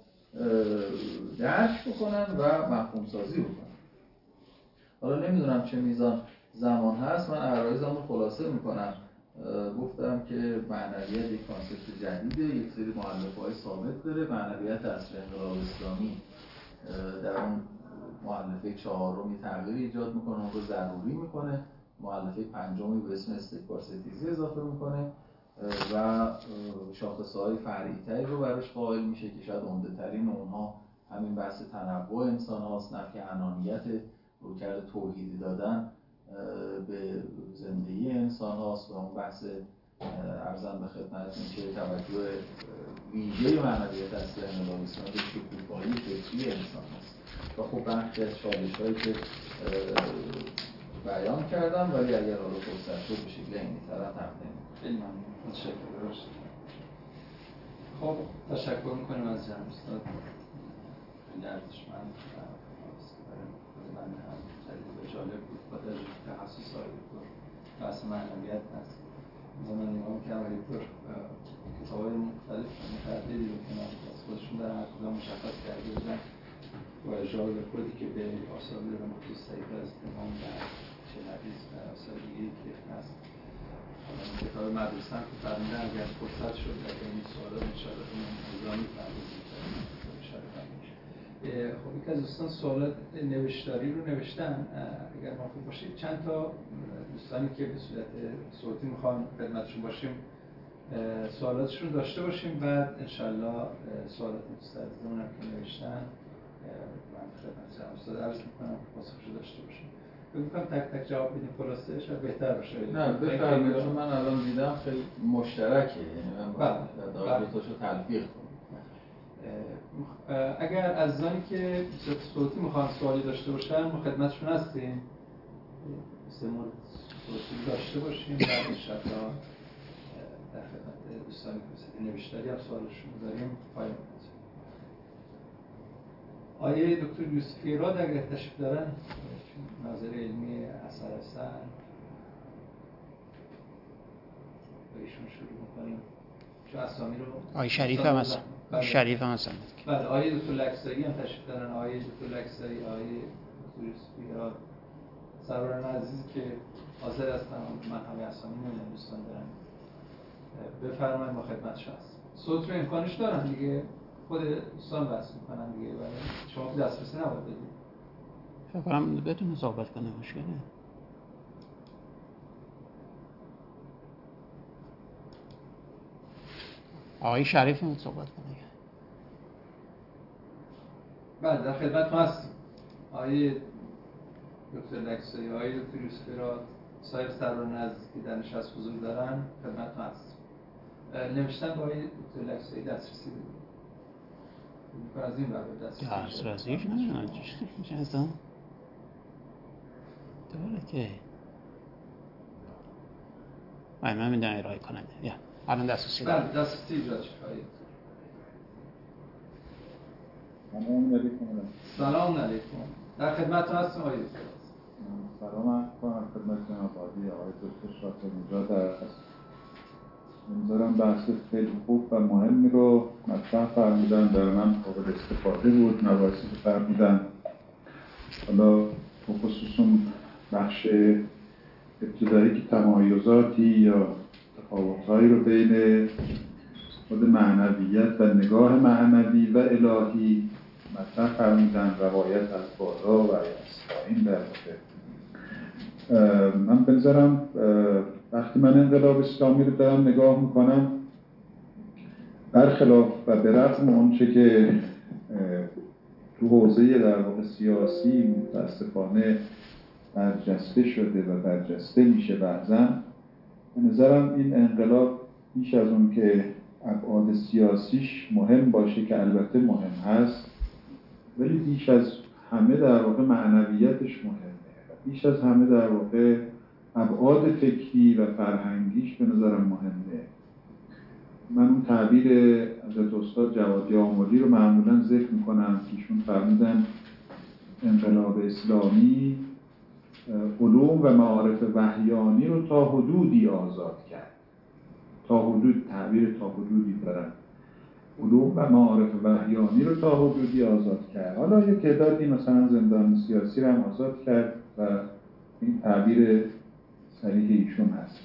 C: درک بکنن و مفهوم سازی بکنن. حالا نمیدونم چه میزان زمان هست، من عرایزم رو خلاصه میکنم. گفتم که معنویت یک کانسپت جدیده، یک سری مؤلفه‌های ثابت داره. معنویت عصر انقلاب اسلامی در اون مؤلفه چهارمی تغییر ایجاد میکنه، اون رو ضروری میکنه. مؤلفه پنجمی به اسم استکبار ستیزی اضافه میکنه و شاخصه‌های فرعی‌تری رو براش قائل میشه که شاید عمده‌ترین اونها همین بحث تنوع انسان هاست، نفی انانیت، رویکرد توحیدی دادن به زندگی انسان هاست و اون بحث ارزم به خدمتتون که توجه ویژه معنویت اصل انقلاب اسلامی به شکوفایی فکری انسان هست. و خب برخی از چالش‌هایی که بیان کردم، ولی اگر حالا فرصت شد به شکل اینی‌تر هم تقدیم
B: خیلی ممنون. متشکرم. خب تشکر میکنیم از جناب استاد. خیلی ارزشمند من هم جدید و جالب بود با توجه به تخصص‌های دکتر بحث معنویت هست. من نگاه می‌کردم ولی کتاب‌های مختلف متعددی رو که از خودشون در هر کدام مشخص کرده بودن و اشاره به خودی که به آثار مخصوص سعید از امام در چه حدیث و آثار دیگه‌ای که هست کتاب مدرسه هم که فرمودن اگر فرصت شد در این سوالات انشاءالله نظامی پردازی کنیم. خب یک از دوستان سوالات نوشتاری رو نوشتن. اگر موافق باشید چند تا دوستانی که به صورت صوتی میخوان خدمتشون باشیم سوالاتشون داشته باشیم، بعد انشاءالله سوالات دوست عزیزمون هم که نوشتن من خدمت جناب استاد عرض میکنم پاسخشو داشته باشیم. فکر می‌کنم تک تک جواب بدیم، خلاصه شاید بهتر باشه.
C: نه بفرمایید، چون من الان دیدم خیلی مشترکه، یعنی من باید دو تاشو تلفیق کنم.
B: اگر عزیزانی که صوتی میخوان سوالی داشته باشن ما خدمتشون هستیم، سه مورد صوتی داشته باشیم، بعد انشاءالله در خدمت دوستانی که نوشتاری هم سوالشون داریم پایان می‌دیم. آیه دکتر یوسفی راد اگر تشریف دارن، ناظر علمی اثر هستن، با ایشون شروع می‌کنیم. چه اسامی رو
D: آیه شریف هم هستن. شریف هم هستن.
B: بله، آیه دکتر لکسایی هم تشریف دارن. آیه دکتر لکسایی، آیه دکتر یوسفی راد، سروران عزیز که حاضر هستن، من همه اسامی نمیدونم دوستان دارن. بفرمایید ما خدمتشون هستیم. صوت رو امکانش دارن دیگه، خود دوستان بحث میکنن دیگه، ولی شما که دسترسی نباید بدید.
D: فکر کنم بتونه صحبت کنه، مشکلی نه. آقای شریف میتونه صحبت کنه.
B: بله در خدمتتون هستیم. آقای دکتر لکسایی، آقای دکتر یوسفی راد، سایر سروران عزیز که در نشست حضور دارن خدمتتون هستیم. نوشتن با آقای دکتر لکسایی دسترسی بدید. از این بابت
D: دسترسیش نمیدونم چی هستم دوباره که من میدونم ارائه کننده یا الان دسترسی
B: بله دسترسی ایجاد شد. سلام علیکم. در خدمتتون هستم آقای دکتر.
E: سلام می‌کنم خدمت جناب عالی آقای دکتر شاکر نژاد است. امیدوارم بحث خیلی خوب و مهمی رو مطرح فرمودن، در من قابل استفاده بود. مباحثی که فرمودن حالا بخصوص اون بخش ابتدایی که تمایزاتی یا تفاوت‌هایی رو بین خود معنویت و نگاه معنوی و الهی مطرح فرمودن، روایت از بالا و از پایین در واقع. من بنظرم وقتی من انقلاب اسلامی رو دارم نگاه میکنم، برخلاف و به رغم اونچه که تو حوزه در واقع سیاسی متاسفانه برجسته شده و برجسته میشه بعضا، به نظرم این انقلاب بیش از اون که ابعاد سیاسیش مهم باشه که البته مهم هست، ولی بیش از همه در واقع معنویتش مهمه، بیش از همه در واقع ابعاد فکری و فرهنگیش به نظرم مهمه. من اون تعبیر حضرت استاد جوادی آملی رو معمولا ذکر میکنم که ایشون فرمودن انقلاب اسلامی علوم و معارف وحیانی رو تا حدودی آزاد کرد. تا حدود، تعبیر تا حدودی دارن، علوم و معارف وحیانی رو تا حدودی آزاد کرد. حالا یه تعدادی مثلا زندان سیاسی رو هم آزاد کرد و این تعبیر صریح ایشون هست.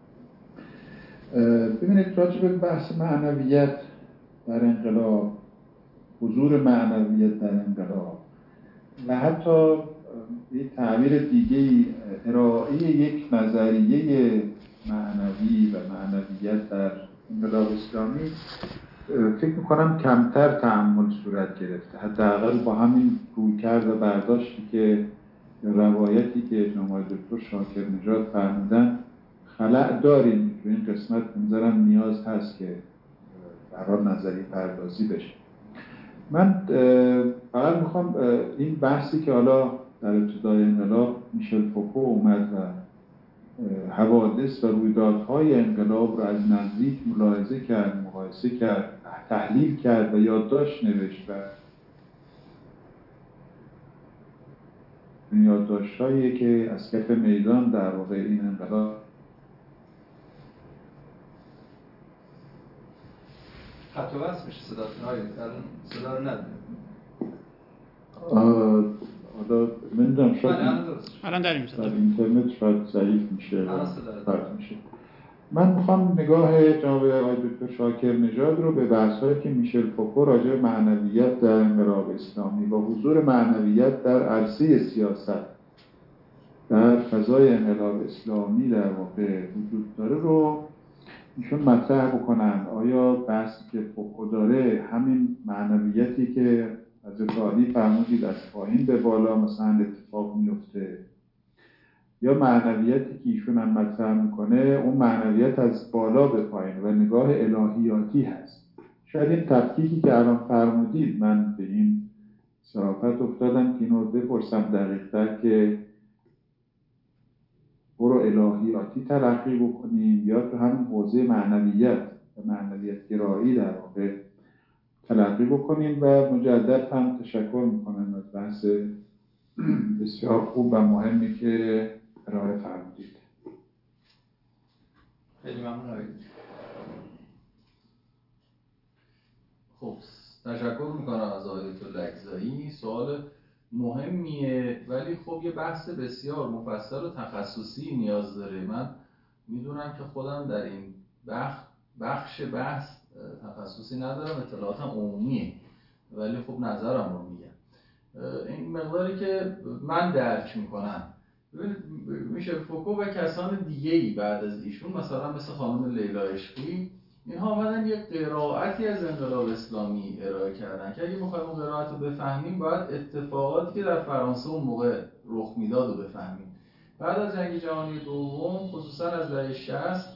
E: ببینید راجع به بحث معنویت در انقلاب، حضور معنویت در انقلاب و حتی یه تعبیر دیگه‌ای ارائه یک نظریه معنوی و معنویت در انقلاب اسلامی فکر میکنم کمتر تأمل صورت گرفته، حداقل با همین رویکرد و برداشتی که روایتی که جناب دکتر شاکر نژاد فرمودن خلأ داریم. تو این قسمت بنظرم نیاز هست که برای نظری پردازی بشه. من فقط میخوام این بحثی که حالا در ابتدای انقلاب میشل فوکو اومد و حوادث و رویدادهای انقلاب رو از نزدیک ملاحظه کرد، مقایسه کرد، تحلیل کرد و یادداشت نوشت و یادداشت‌هایی که از کف میدان در واقع این انقلاب
B: خط و بس میشه صداتون هایی صدا رو نداریم.
E: حالا نمیدونم شاید
D: الان داریم صدا.
E: اینترنت شاید ضعیف میشه
B: الان صدا
E: میشه. من میخوام نگاه جناب آقای دکتر شاکر نژاد رو به بحث‌هایی که میشل فوکو راجع به معنویت در انقلاب اسلامی و حضور معنویت در عرصه سیاست در فضای انقلاب اسلامی در واقع وجود داره رو ایشون مطرح بکنن. آیا بحثی که فوکو داره همین معنویتی که حضرت عالی فرمودید از پایین به بالا مثلا اتفاق میفته، یا معنویتی که ایشون هم مطرح میکنه اون معنویت از بالا به پایین و نگاه الهیاتی هست؟ شاید این تفکیکی که الان فرمودید من به این صرافت افتادم که اینو بپرسم دقیق‌تر که برو الهیاتی تلقی بکنیم یا تو همین حوزه معنویت و معنویت گرایی در واقع تلقی بکنیم. و مجدد هم تشکر میکنم از بحث بسیار خوب و مهمی که ارائه فرمودید.
B: خیلی ممنون.
C: خب تشکر میکنم از آقای دکتر لکزایی. سوال مهمیه ولی خب یه بحث بسیار مفصل و تخصصی نیاز داره. من میدونم که خودم در این بخش بحث تخصصی ندارم، اطلاعاتم عمومیه، ولی خب نظرم رو میگم. این مقداری که من درک میکنم، میشه فوکو و کسان دیگه‌ای بعد از ایشون مثلا مثل خانم لیلا عشقی، اینها آمدن یک قرائتی از انقلاب اسلامی ارائه کردن که اگه بخوایم اون قرائت رو بفهمیم باید اتفاقاتی که در فرانسه اون موقع رخ میداد رو بفهمیم. بعد از جنگ جهانی دوم خصوصا از دهه 60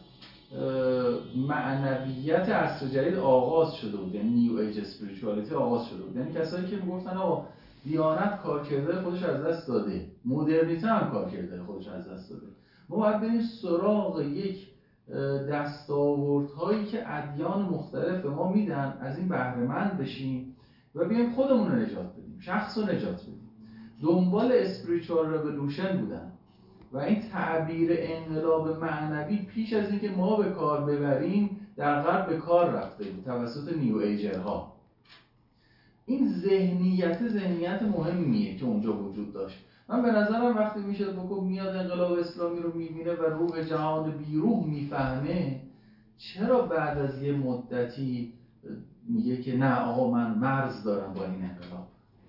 C: معنویت عصر جدید آغاز شده بود، یعنی نیو ایج اسپریچوالیتی آغاز شده بود. یعنی کسایی که میگفتن آقا دیانت کارکرده خودش از دست داده، مدرنیته هم کارکرده خودش از دست داده، ما باید بریم سراغ یک دستاوردهایی که ادیان مختلف به ما میدن، از این بهره مند بشیم و بیایم خودمون رو نجات بدیم، شخص رو نجات بدیم. دنبال اسپریچوال رولوشن بودن و این تعبیر انقلاب معنوی پیش از اینکه ما به کار ببریم در غرب به کار رفته بود توسط نیو ایجرها. این ذهنیت مهمیه که اونجا وجود داشت. من به نظرم وقتی میشه بگم میاد انقلاب اسلامی رو میبینه و روح جهان بیروح میفهمه، چرا بعد از یه مدتی میگه که نه آقا من مرز دارم با این انقلاب؟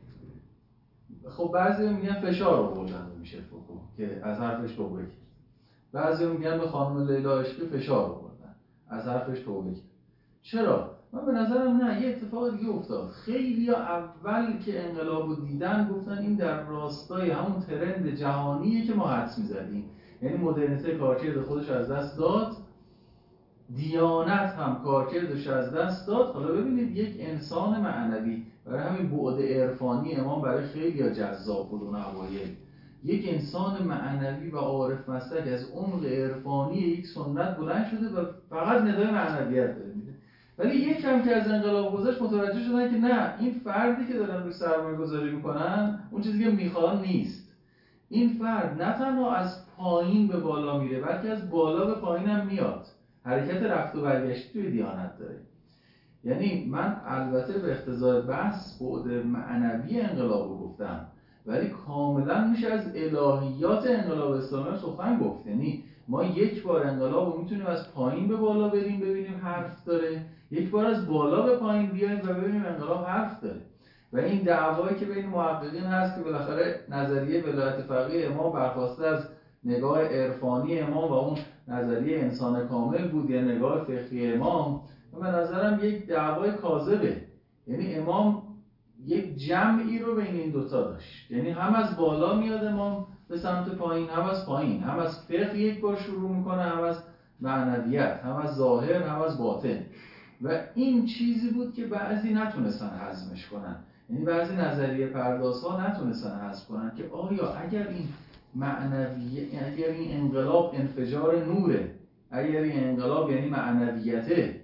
C: خب بعضی میگن فشار آوردن میشه فوکو که از حرفش توبه کرد. بعضی میگن به خانم لیلا عشقی فشار آوردن، از حرفش توبه کرد. چرا؟ من به نظرم نه، یه اتفاق دیگه افتاد. خیلی اول که انقلاب رو دیدن گفتن این در راستای همون ترند جهانیه که ما حدس می‌زدیم. یعنی مدرنیته کارکرد خودش از دست داد، دیانت هم کارکردش از دست داد. حالا ببینید یک انسان معنوی، برای همین بعد عرفانی امام برای خیلی جذاب بود اون اوایل، یک انسان معنوی و عارف مسلک از عمق عرفانی یک سنت بلند شده و فقط ندای معنویت داره میده. ولی یک کم که از انقلاب گذشت متوجه شدن که نه، این فردی که دارن روی سرمایه گذاری میکنن اون چیزی که میخوان نیست. این فرد نه تنها از پایین به بالا میره بلکه از بالا به پایین هم میاد. حرکت رفت و برگشت توی دیانت داره. یعنی من البته به اقتضای بحث بعد معنوی انقلاب رو گفتم، ولی کاملا میشه از الهیات انقلاب اسلامی سخن گفت. یعنی ما یک بار انقلاب رو میتونیم از پایین به بالا بریم ببینیم حرف داره، یک بار از بالا به پایین بیایم و ببینیم انقلاب حرف داره. و این دعوایی که بین محققین هست که بالاخره نظریه ولایت فقیه امام برخواسته از نگاه عرفانی امام و اون نظریه انسان کامل بود یا نگاه فقهی امام، و به نظرم یک دعوای کاذبه. یعنی امام یک جمعی رو بین این دوتا داشت، یعنی هم از بالا میاد امام به سمت پایین، هم از پایین، هم از فقه یک بار شروع میکنه، هم از معنویت، هم از ظاهر، هم از باطن. و این چیزی بود که بعضی نتونستن هضمش کنن، یعنی بعضی نظریه پردازها نتونستن هضم کنن که آیا اگر این معنویت، اگر این انقلاب انفجار نوره، اگر این انقلاب یعنی معنویته،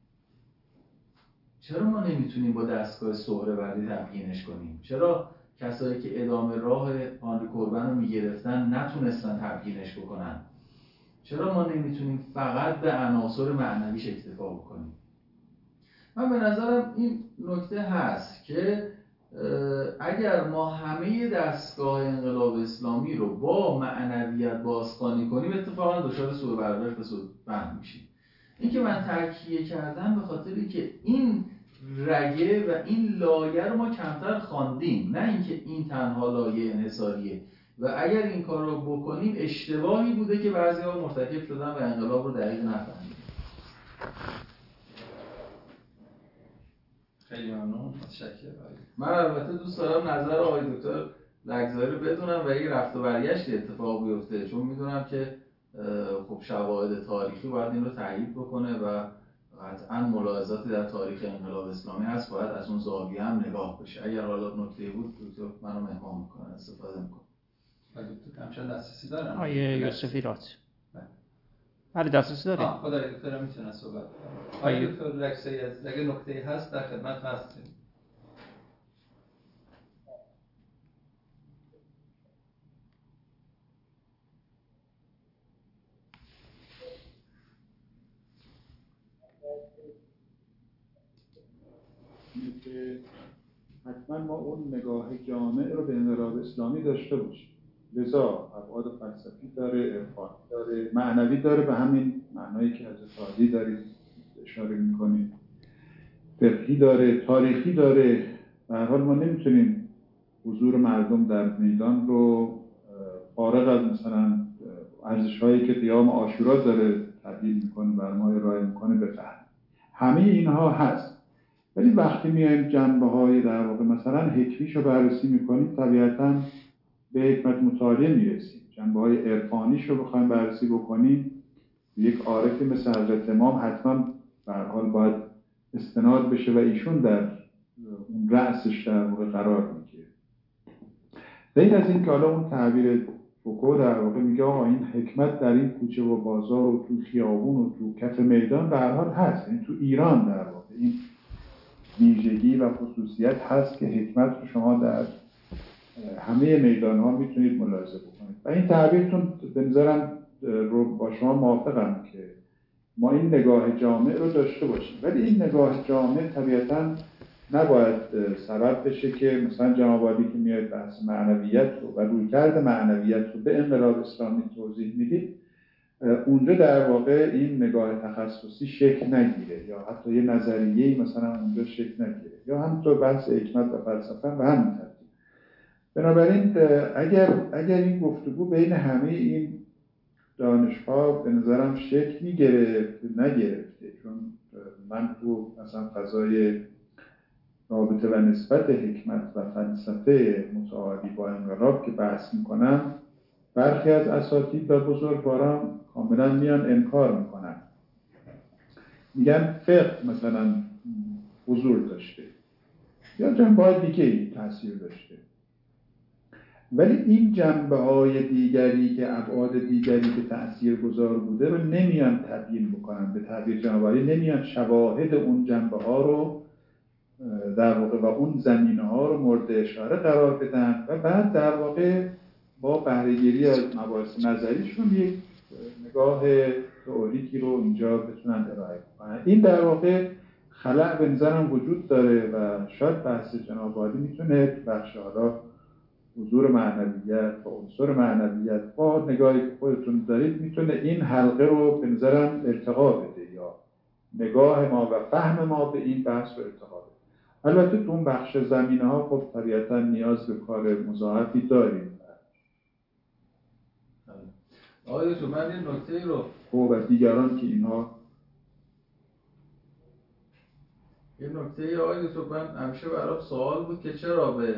C: چرا ما نمیتونیم با دستگاه سهروردی تبیینش کنیم؟ چرا کسایی که ادامه راه هانری کوربن رو میگرفتن نتونستن تبیینش بکنن؟ چرا ما نمیتونیم فقط به عناصر معنویش اکتفا بکنیم؟ من به نظرم این نکته هست که اگر ما همه دستگاه انقلاب اسلامی رو با معنویت بازخوانی کنیم اتفاقا دچار سوء برداشت و سوء فهم میشیم. این که من ترکیه کردم به خاطری که این رگه و این لایه رو ما کمتر خواندیم، نه اینکه این تنها لایه انحصاریه و اگر این کار رو بکنیم اشتباهی بوده که بعضی‌ها مرتکب شدن و انقلاب رو دقیق نفهمیدن.
B: خیلی ممنون، متشکرم.
C: من البته دوست دارم نظر آقای دکتر لگزاری رو بدونم و یک رفت و برگشتی اتفاق بیفته، چون میدونم که خب شواهد تاریخی باید این رو تایید بکنه و قطعا ملاحظاتی در تاریخ انقلاب اسلامی هست، باید از اون زاویه هم نگاه بشه. اگر حالا نکته بود دکتر منو مهمان میکنه استفاده میکنه.
B: دکتر همچنان دسترسی دارن؟
D: آیه یوسفی رات بله دسترسی داره.
B: خدای دکتر میتونن صحبت کنن. آیه دکتر لکسی از اگه نکته هست در خدمت هستیم.
E: که حتما ما اون نگاه جامع رو به انقلاب اسلامی داشته باشیم. لذا ابعاد فلسفی داره، عرفانی داره، معنوی داره، به همین معنایی که از تاریخی دارید اشاره می‌کنید، فقهی داره، تاریخی داره. به هر حال ما نمیتونیم حضور مردم در میدان رو فارغ از مثلا ارزش‌هایی که قیام عاشورا داره تبدیل می‌کنه، بر ما ارائه می‌کنه بفهمیم. همه اینها هست. ولی وقتی میایم جنبه‌های در واقع مثلا حکمیش رو بررسی می‌کنیم، طبیعتاً به حکمت مطالعه میرسیم. جنبه‌های عرفانیش رو بخوایم بررسی بکنیم، یک عارفی مثل حضرت امام حتما به هر حال باید استناد بشه و ایشون در اون رأسش در واقع قرار میگیره. غیر از این که حالا اون تعبیر فوکو در واقع میگه آقا این حکمت در این کوچه و بازار و تو خیابون و تو کف میدان به هر حال هست. این تو ایران در واقع این ویژگی و خصوصیت هست که حکمت رو شما در همه میدان ها میتونید ملاحظه بکنید. و این تعبیرتون به نظرم رو با شما موافقم که ما این نگاه جامع رو داشته باشیم، ولی این نگاه جامع طبیعتاً نباید سبب بشه که مثلا جناب عالی که میاد بحث معنویت رو و رویکرد معنویت رو به انقلاب اسلامی توضیح میدید، اونجا در واقع این نگاه تخصصی شکل نگیره یا حتی یه نظریه‌ای مثلا اونجا شکل نگیره، یا همینطور بحث حکمت و فلسفه و همین ترتیب. بنابراین اگر این گفتگو بین همه این دانش‌ها به نظرم شکل می‌گرفت نگرفته، چون من تو مثلا فضای رابطه و نسبت حکمت و فلسفه متعالی با انقلاب که بحث می‌کنم، برخی از اساتید و بزرگواران کاملا میان انکار میکنن، میگن فقه مثلا حضور داشته یا جنبه‌های دیگه‌ای تاثیر داشته، ولی این جنبه‌های دیگری که ابعاد دیگری که تاثیرگذار بوده رو نمیان تبیین بکنن. به تعبیر جناب عالی نمیان شواهد اون جنبه‌ها رو در واقع و اون زمینه‌ها رو مورد اشاره قرار بدن و بعد در واقع با بهره‌گیری از مباحث نظریشون یک نگاه تئوریکی رو اینجا بتونن ارائه کنن. این در واقع خلأ به نظرم وجود داره و شاید بحث جناب عالی میتونه بخش حالا حضور معنویت و عنصر معنویت با نگاهی که خودتون دارید میتونه این حلقه رو به نظرم ارتقا بده یا نگاه ما و فهم ما به این بحث رو ارتقا بده. البته تو اون بخش زمینه ها خب طبیعتا نیاز به کار مضاعفی داریم.
C: آقای دکتر من این نکته رو
E: و دیگران که اینها
C: یه نکته آقای دکتر من همیشه برام سوال بود که چرا به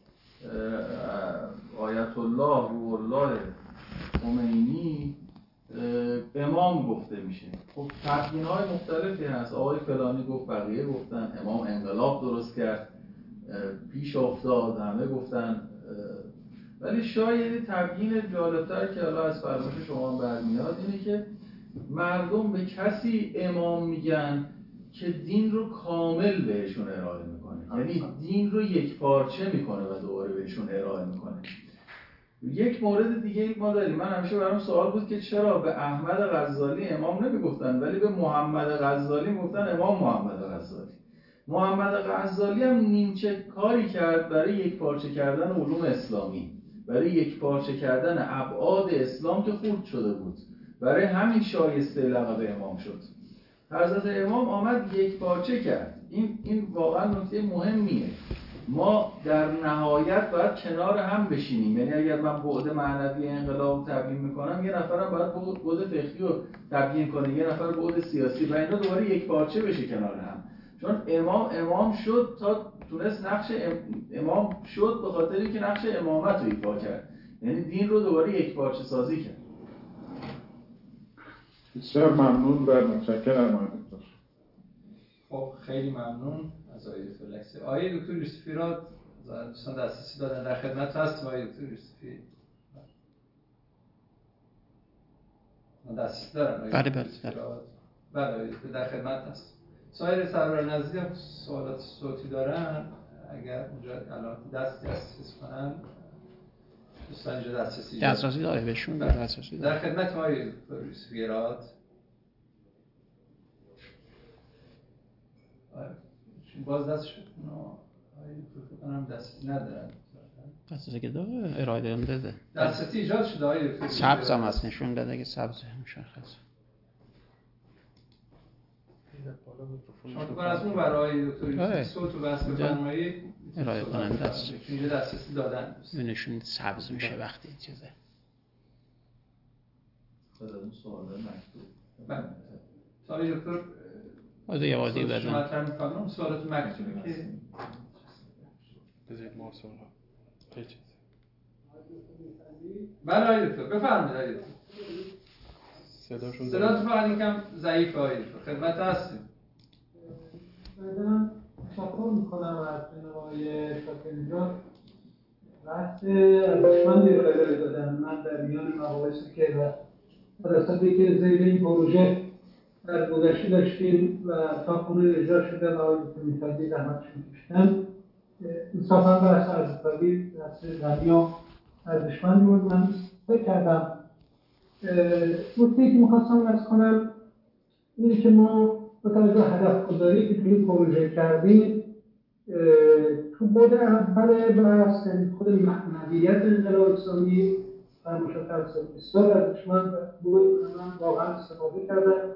C: آیت الله روح الله خمینی امام گفته میشه. خب تبیین‌های مختلفی هست، آقای فلانی گفت، بقیه گفتن، امام انقلاب درست کرد، پیش افتاد، همه گفتن. ولی شاید تبیین جالبتر که الان از فرمایش شما برمیاد اینه که مردم به کسی امام میگن که دین رو کامل بهشون ارائه میکنه، یعنی دین رو یک پارچه میکنه و دوباره بهشون ارائه میکنه. یک مورد دیگه ما داریم، من همیشه برام سوال بود که چرا به احمد غزالی امام نمیگفتن ولی به محمد غزالی میگفتن امام محمد غزالی. محمد غزالی هم نیمچه کاری کرد برای یک پارچه کردن علوم اسلامی، برای یک پارچه کردن ابعاد اسلام که خرد شده بود. برای همین شایسته لقب امام شد. حضرت امام آمد یک پارچه کرد. این واقعا نکته مهمیه. ما در نهایت باید کنار هم بشینیم. یعنی اگر من بعد معنوی انقلاب تبیین میکنم، یه نفرم باید بعد فقهی رو تبیین کنه، یه نفر بعد سیاسی، و اینا دوباره یک پارچه بشه کنار هم. چون امام شد تا تونست نقش امام شد به خاطر اینکه نقش امامت رو ایفا کرد. یعنی دین رو دوباره یک پارچه سازی کرد.
E: بسیار ممنون و متشکرم آقای دکتر.
B: خب خیلی ممنون از آقای دکتر لکسی. آقای دکتر یوسفی را دوستان دسترسی دادن، در خدمت هستیم آقای دکتر یوسفی. من دسترسی دارم. بله در خدمت هست. سایر سرور نزدی هم سوالات صوتی دارن، اگر اونجا الان دسترسی کنن دوستان اینجا دسترسی
D: داره بهشون. دسترسی
B: در خدمت ما آقای دکتر یوسفی راد. باز دستش کنم دستی ندارن.
D: دسترسی که داره ارائه دادم داده.
B: دسترسی ایجاد شده آقای دکتر.
D: سبز هم هست، نشون داده که سبز مشخص.
B: شما از اون برای دکتر صوت و بحث بفرمایید.
D: ارائه کننده است.
B: اینجا دسترسی دادن.
D: نشون سبز میشه وقتی چیزه.
C: اون سوال مکتوب.
B: بله. آقای دکتر
D: یه وادی بدن.
B: شما مطرح می‌کنم سوالات مکتوبی که
F: بذارید ما سوال
B: بله آقای دکتر بفرمایید آقای دکتر. صداتون فقط یکم ضعیفه آقای دکتر، خدمت هستیم.
G: من تشکر میکنم از جناب آقای شاکری جان. بحث ارزشمندی رو ارائه دادن. من در میان مباحثی که درصدی که زیر این پروژه در گذشته داشتیم و تا کنون اجرا شده و آقای دکتر میرفتی زحمتشون کشیدن، انصافا بحث ارزشمندی بحث غنی و ارزشمندی بود. من فکر کردم نکته‌ای که می‌خواستم عرض کنم اینه که ما با توجه هدف گذاری که توی پروژه کردیم، تو بعد اول بحث خود معنویت انقلاب اسلامی فرمایشات بسیار ارزشمند بود. من واقعا استفاده کردم.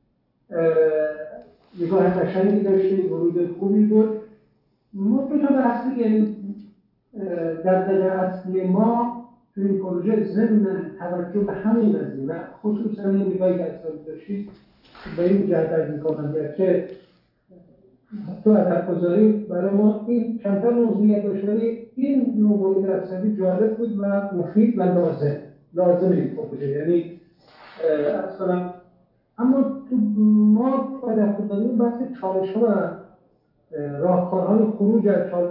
G: نگاه قشنگی داشتیم، ورود خوبی بود. ما دو تا بحثی، یعنی دغدغه اصلی ما تو این پروژه ضمن توجه به همین قضیه و خصوصا این نگاهی که اصلا داشتید به این جهت از می‌کنم که تو هدف‌گذاری برای ما این کمتر موضوعیت داشت، ولی این نوع مورد اصلی جالب بود و مفید و لازم این پروژه. یعنی اصلا اما تو ما هدف‌گذاری بحث چالش‌ها و راهکارهای خروج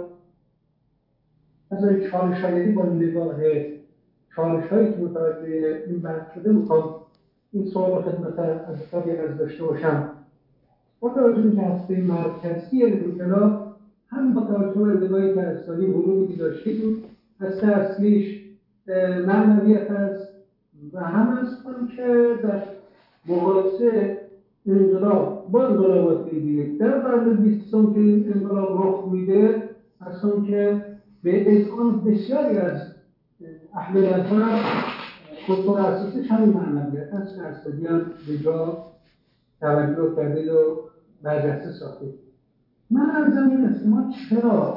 G: از چالش‌هایی با نگاه چالش‌هایی که متوجه این بحث شده می‌خوام این سوال رو خدمت از داشته باشم. با توجه به هسته مرکزی انقلاب، هم با توجه به نگاهی که اصلی ورودی داشتیم، هسته اصلیش معنویت است و هم از که در مقایسه انقلاب با انقلابات دیگه در قرن 20 که این انقلاب رخ میده، اصلا که به اذعان بسیاری از اهل نظر خودتون اساسش همین معنویت هست که اصلی هم به جا توجه کردید و برجسته ساختید. من عرضم این است که ما چرا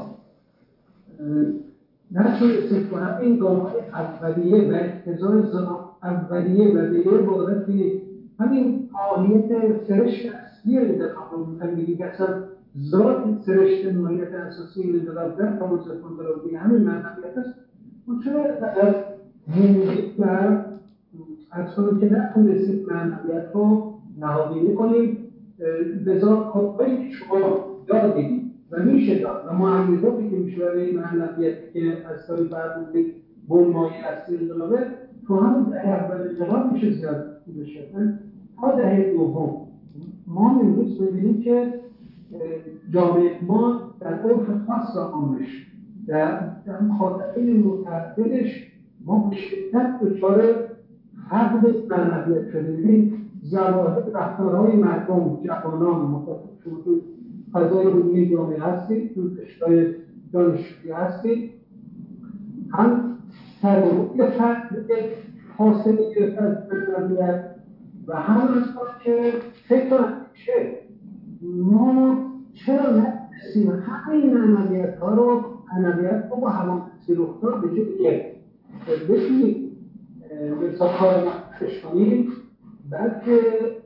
G: نتونستیم کنم این گام‌های اولیه و اقتضای اولیه و به یه عبارتی همین ماهیت سرشت اصلی انتخاب رو می‌خوایم بگیم که اصلا ذات سرشت ماهیت اساسی انتخاب در قانون انقلاب دیگه همین معنویت است. ما چرا موندید و از کنون که نتونستید معنویت رو نهادینه کنیم، لذا خطبه‌ای که شما دادید و میشه داد و معلوماتی که میشه برای معنویت که از سالی فرمودید بنمایه اصلی انقلابه تو همون دهه اول انقلاب میشه زیاد بشه. تا دهه دوم ما امروز ببینیم که جامعه ما در عرف خاص آمش در مخاطبین متعددش ما به شدت دچار فقد معنویت شده. ببینید ظواهر رفتارهای مردم، جوانان مخاطب شما فضای علمی جامعه هستید، تو رشته‌های دانشجویی هستید، هم ترویج حاصل گرفته از معنویت و هم از که فکر چه ما چرا نرسیم همین معنویت‌ها رو با همان‌سی رفتار به جای بتونیم به کار مطرحش کنیم، بلکه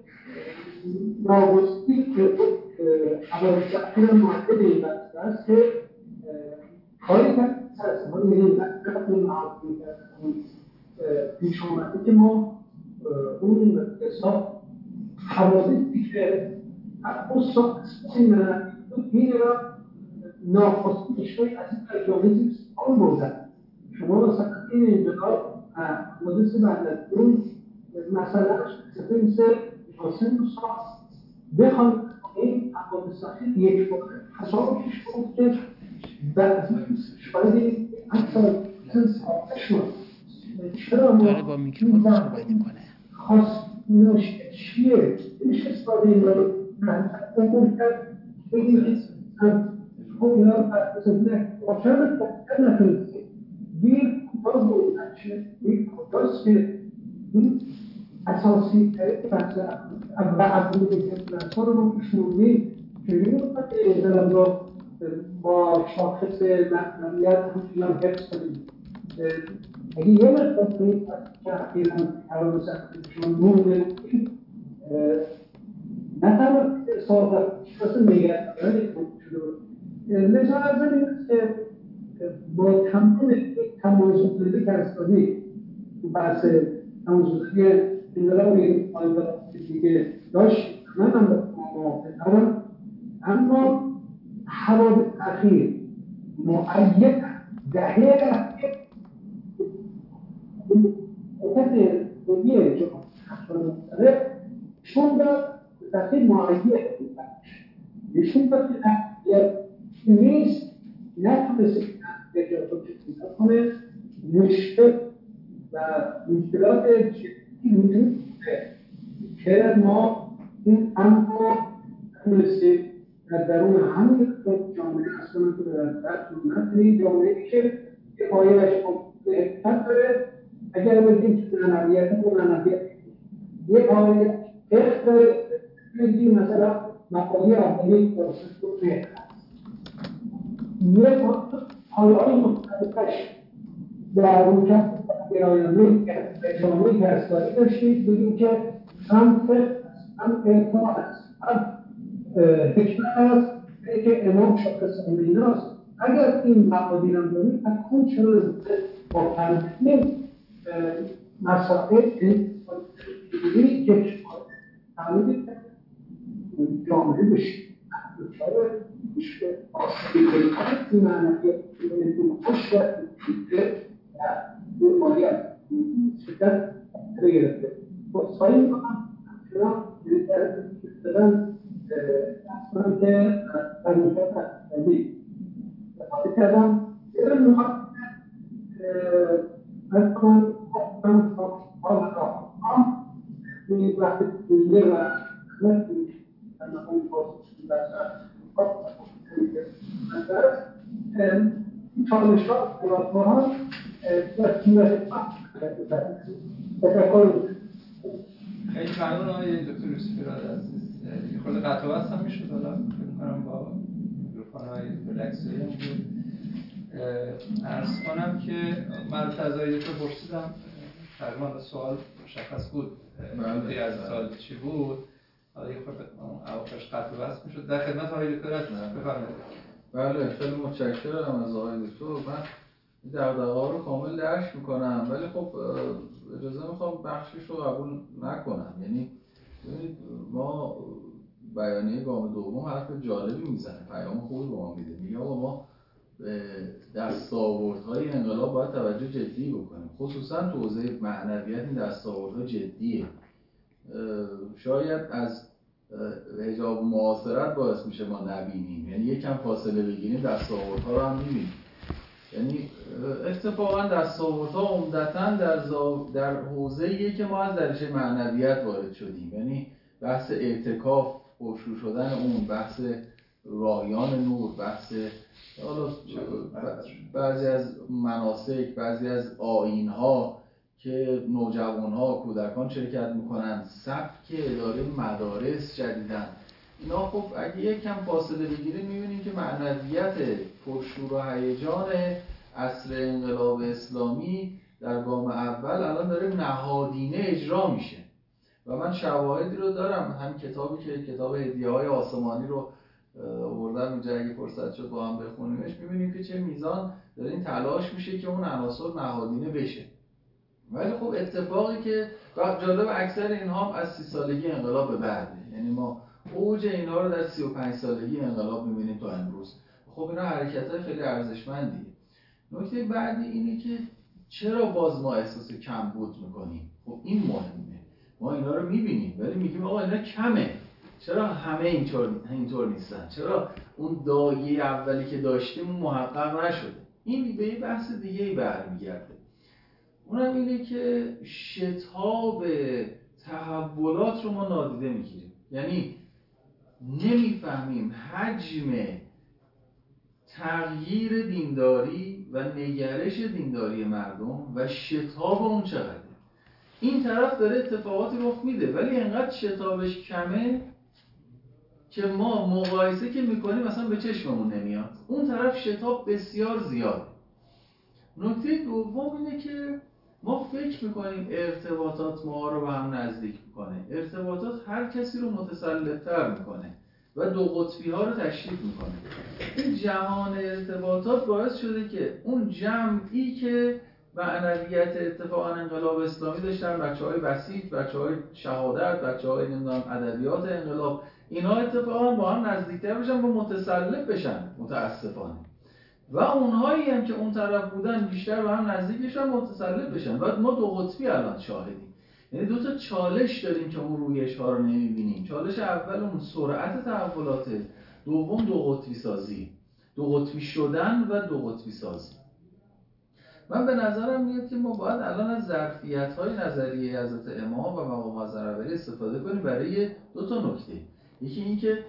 G: ناگزیر که عوارض تأثیر مؤثر این بحث است که کاری که هست ما می‌بینیم پیش آمده که ما اون حساب حوادثی که اون این را ناخواسته اشتای از این جامعه آن بودن. شما مثلا این انقلاب حوادث بعد از اون مسئله مثل حسین ساخت بخوان این حوادث اخیر یک بار حسابش کنید که بعد شاید این اکثر شد چرا ما
D: با میکروفون صحبت میکنه
G: خاص نوشته چیه؟ میشه استفاده این رو اون کرد بگیم که اون اینا رو پرسیدن چرا نکنید دیر کتاب بود دیر کتاست که این اساسی بحث و عبولی که رو ما کشوندیم چجوری بود که انقلاب رو با شاخص معنویت همچنان حفظ کنیم اگه یه مقدار کنید که اخیراً حوادث شما مونده نه تنها سابقه شخص نگهداری خوب شده لذا از این است که با تمام تمایز‌گذاری که استادی بحث تمایز‌گذاری انقلاب دیگه داشت من هم موافقم اما حوادث اخیر معید دهه اخیر کسی دیگه جمعه چون داد تاثیر معید نشون داد که نیست نتونست اجازه پیدا کنه مشکل و مشکلات جدی وجود که ما این امر تونستیم در درون همین جامعه اصلا که در درون جامعه که پایه‌اش حکمت داره اگر بگیم که معنویت یه پایه فقه داره بگیم مثلا مقاله اولیه پروسس رو فقه یه پایه‌های مختلفش در رویکرد گرایانه جامعه گرستاری داشتید بگیم که هم فقه هم اعطا هست هم حکمت هست که امام شاخص امینه است اگر این مقادیر هم داریم اکنون چرا با تنظیم مسائل اینجوری یک تعمیل جامعه بشه دچار مشکل آسیب این معنویت خوش و باید شدت گرفته با سایی میکنم چرا دادن اصلا که در مشکل هستی خواهد کردم یه نوع از کنم حال را این وقت دیگه و نتونیش اما اون پاسش این چالش ها براتوها
B: خیلی ممنون آقای دکتر یوسف اراد عزیز یه خورده قطع وصل هم میشد حالا فکر کنم با میکروفون‌های ریلکس‌ای هم بود عرض کنم که من تضاییت رو پرسیدم تقریبا سوال مشخص بود توی از سال چی بود حالا یه خورده اواخرش قطع وصل میشد در خدمت آقای دکتر عزیز بفرمایید.
C: بله خیلی متشکرم از آقای دکتر من دغدغه‌ها رو کامل درک میکنم ولی خب اجازه میخوام بخشش رو قبول نکنم یعنی ما بیانیه گام دوم حرف جالبی میزنه پیام خوبی به ما میده میگه آقا ما دستاوردهای انقلاب باید توجه جدی بکنیم خصوصا تو حوزه معنویت این دستاوردها جدیه شاید از حجاب معاصرت باعث میشه ما نبینیم یعنی یکم فاصله بگیریم دستاوردها رو هم میبینیم یعنی اتفاقا دستاوردها عمدتاً در حوزه‌ایه که ما از دریچه معنویت وارد شدیم یعنی بحث اعتکاف پرشور شدن اون بحث راهیان نور، بحث حالا بعضی از مناسک، بعضی از آیین‌ها که نوجوان‌ها، کودکان شرکت میکنن، سبک اداره مدارس جدیدن، اینا خب اگه یک کم فاصله بگیریم میبینیم که معنویت پرشور و هیجان عصر انقلاب اسلامی در گام اول الان داره نهادینه اجرا میشه و من شواهدی رو دارم. هم کتابی که کتاب هدیه‌های آسمانی رو آوردم اینجا، اگه فرصت شد با هم بخونیمش، میبینیم که چه میزان داره این تلاش میشه که اون عناصر نهادینه بشه. ولی خب اتفاقی که جالب اکثر اینها هم از 30 سالگی انقلاب به بعده، یعنی ما اوج اینها رو در 35 سالگی انقلاب می‌بینیم تا امروز. خب اینا حرکت‌های خیلی ارزشمندیه. نکته بعدی اینه که چرا باز ما احساس کمبود می‌کنیم؟ خب این مهمه. ما اینا رو می‌بینیم ولی میگیم آقا اینا کمه. چرا همه اینطور نیستن؟ چرا اون دایه اولی که داشتیم اون محقق نشده؟ این به یه بحث دیگه‌ای برمیگرده. اونم اینه که شتاب تحولات رو ما نادیده میگیریم، یعنی نمیفهمیم حجم تغییر دینداری و نگرش دینداری مردم و شتاب اون چقدره. این طرف داره اتفاقاتی رخ میده ولی انقدر شتابش کمه که ما مقایسه که میکنیم مثلا به چشممون نمیاد، اون طرف شتاب بسیار زیاده. نکته دوم اینه که ما فکر میکنیم ارتباطات ما رو به هم نزدیک میکنه. ارتباطات هر کسی رو متسلط‌تر میکنه و دو قطبی ها رو تشدید میکنه. این جهان ارتباطات باعث شده که اون جمعی که معنویت اتفاقا انقلاب اسلامی داشتن، بچه‌های بسیط، بچه‌های شهادت، بچه‌های نمیدونم ادبیات انقلاب، اینا اتفاقا با هم نزدیکتر بشن و متسلط بشن متاسفانه. و اونهایی هم که اون طرف بودن بیشتر به هم نزدیک بشن، متسلط بشن. بعد ما دو قطبی الان شاهدیم، یعنی دو تا چالش داریم که اون رویش ها رو نمیبینیم. چالش اول اون سرعت تحولاته، دوم دو قطبی سازی، دو قطبی شدن و دو قطبی سازی. من به نظرم میاد که ما باید الان از ظرفیت‌های نظریه حضرت امام و مقام حضرت استفاده کنیم برای دو تا نکته. یکی این که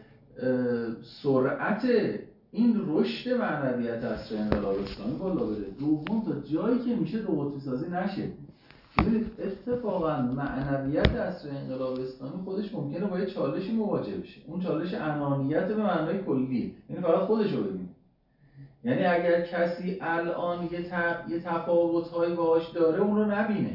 C: سرعت این رشد معنویت عصر انقلاب اسلامی بالا بره، دوم تا جایی که میشه دو قطبی سازی نشه. ببینید اتفاقا معنویت عصر انقلاب اسلامی خودش ممکنه با یه چالشی مواجه بشه. اون چالش انانیت به معنای کلی، یعنی فقط خودش رو ببینه. یعنی اگر کسی الان یه تفاوت‌هایی باهاش داره اون رو نبینه،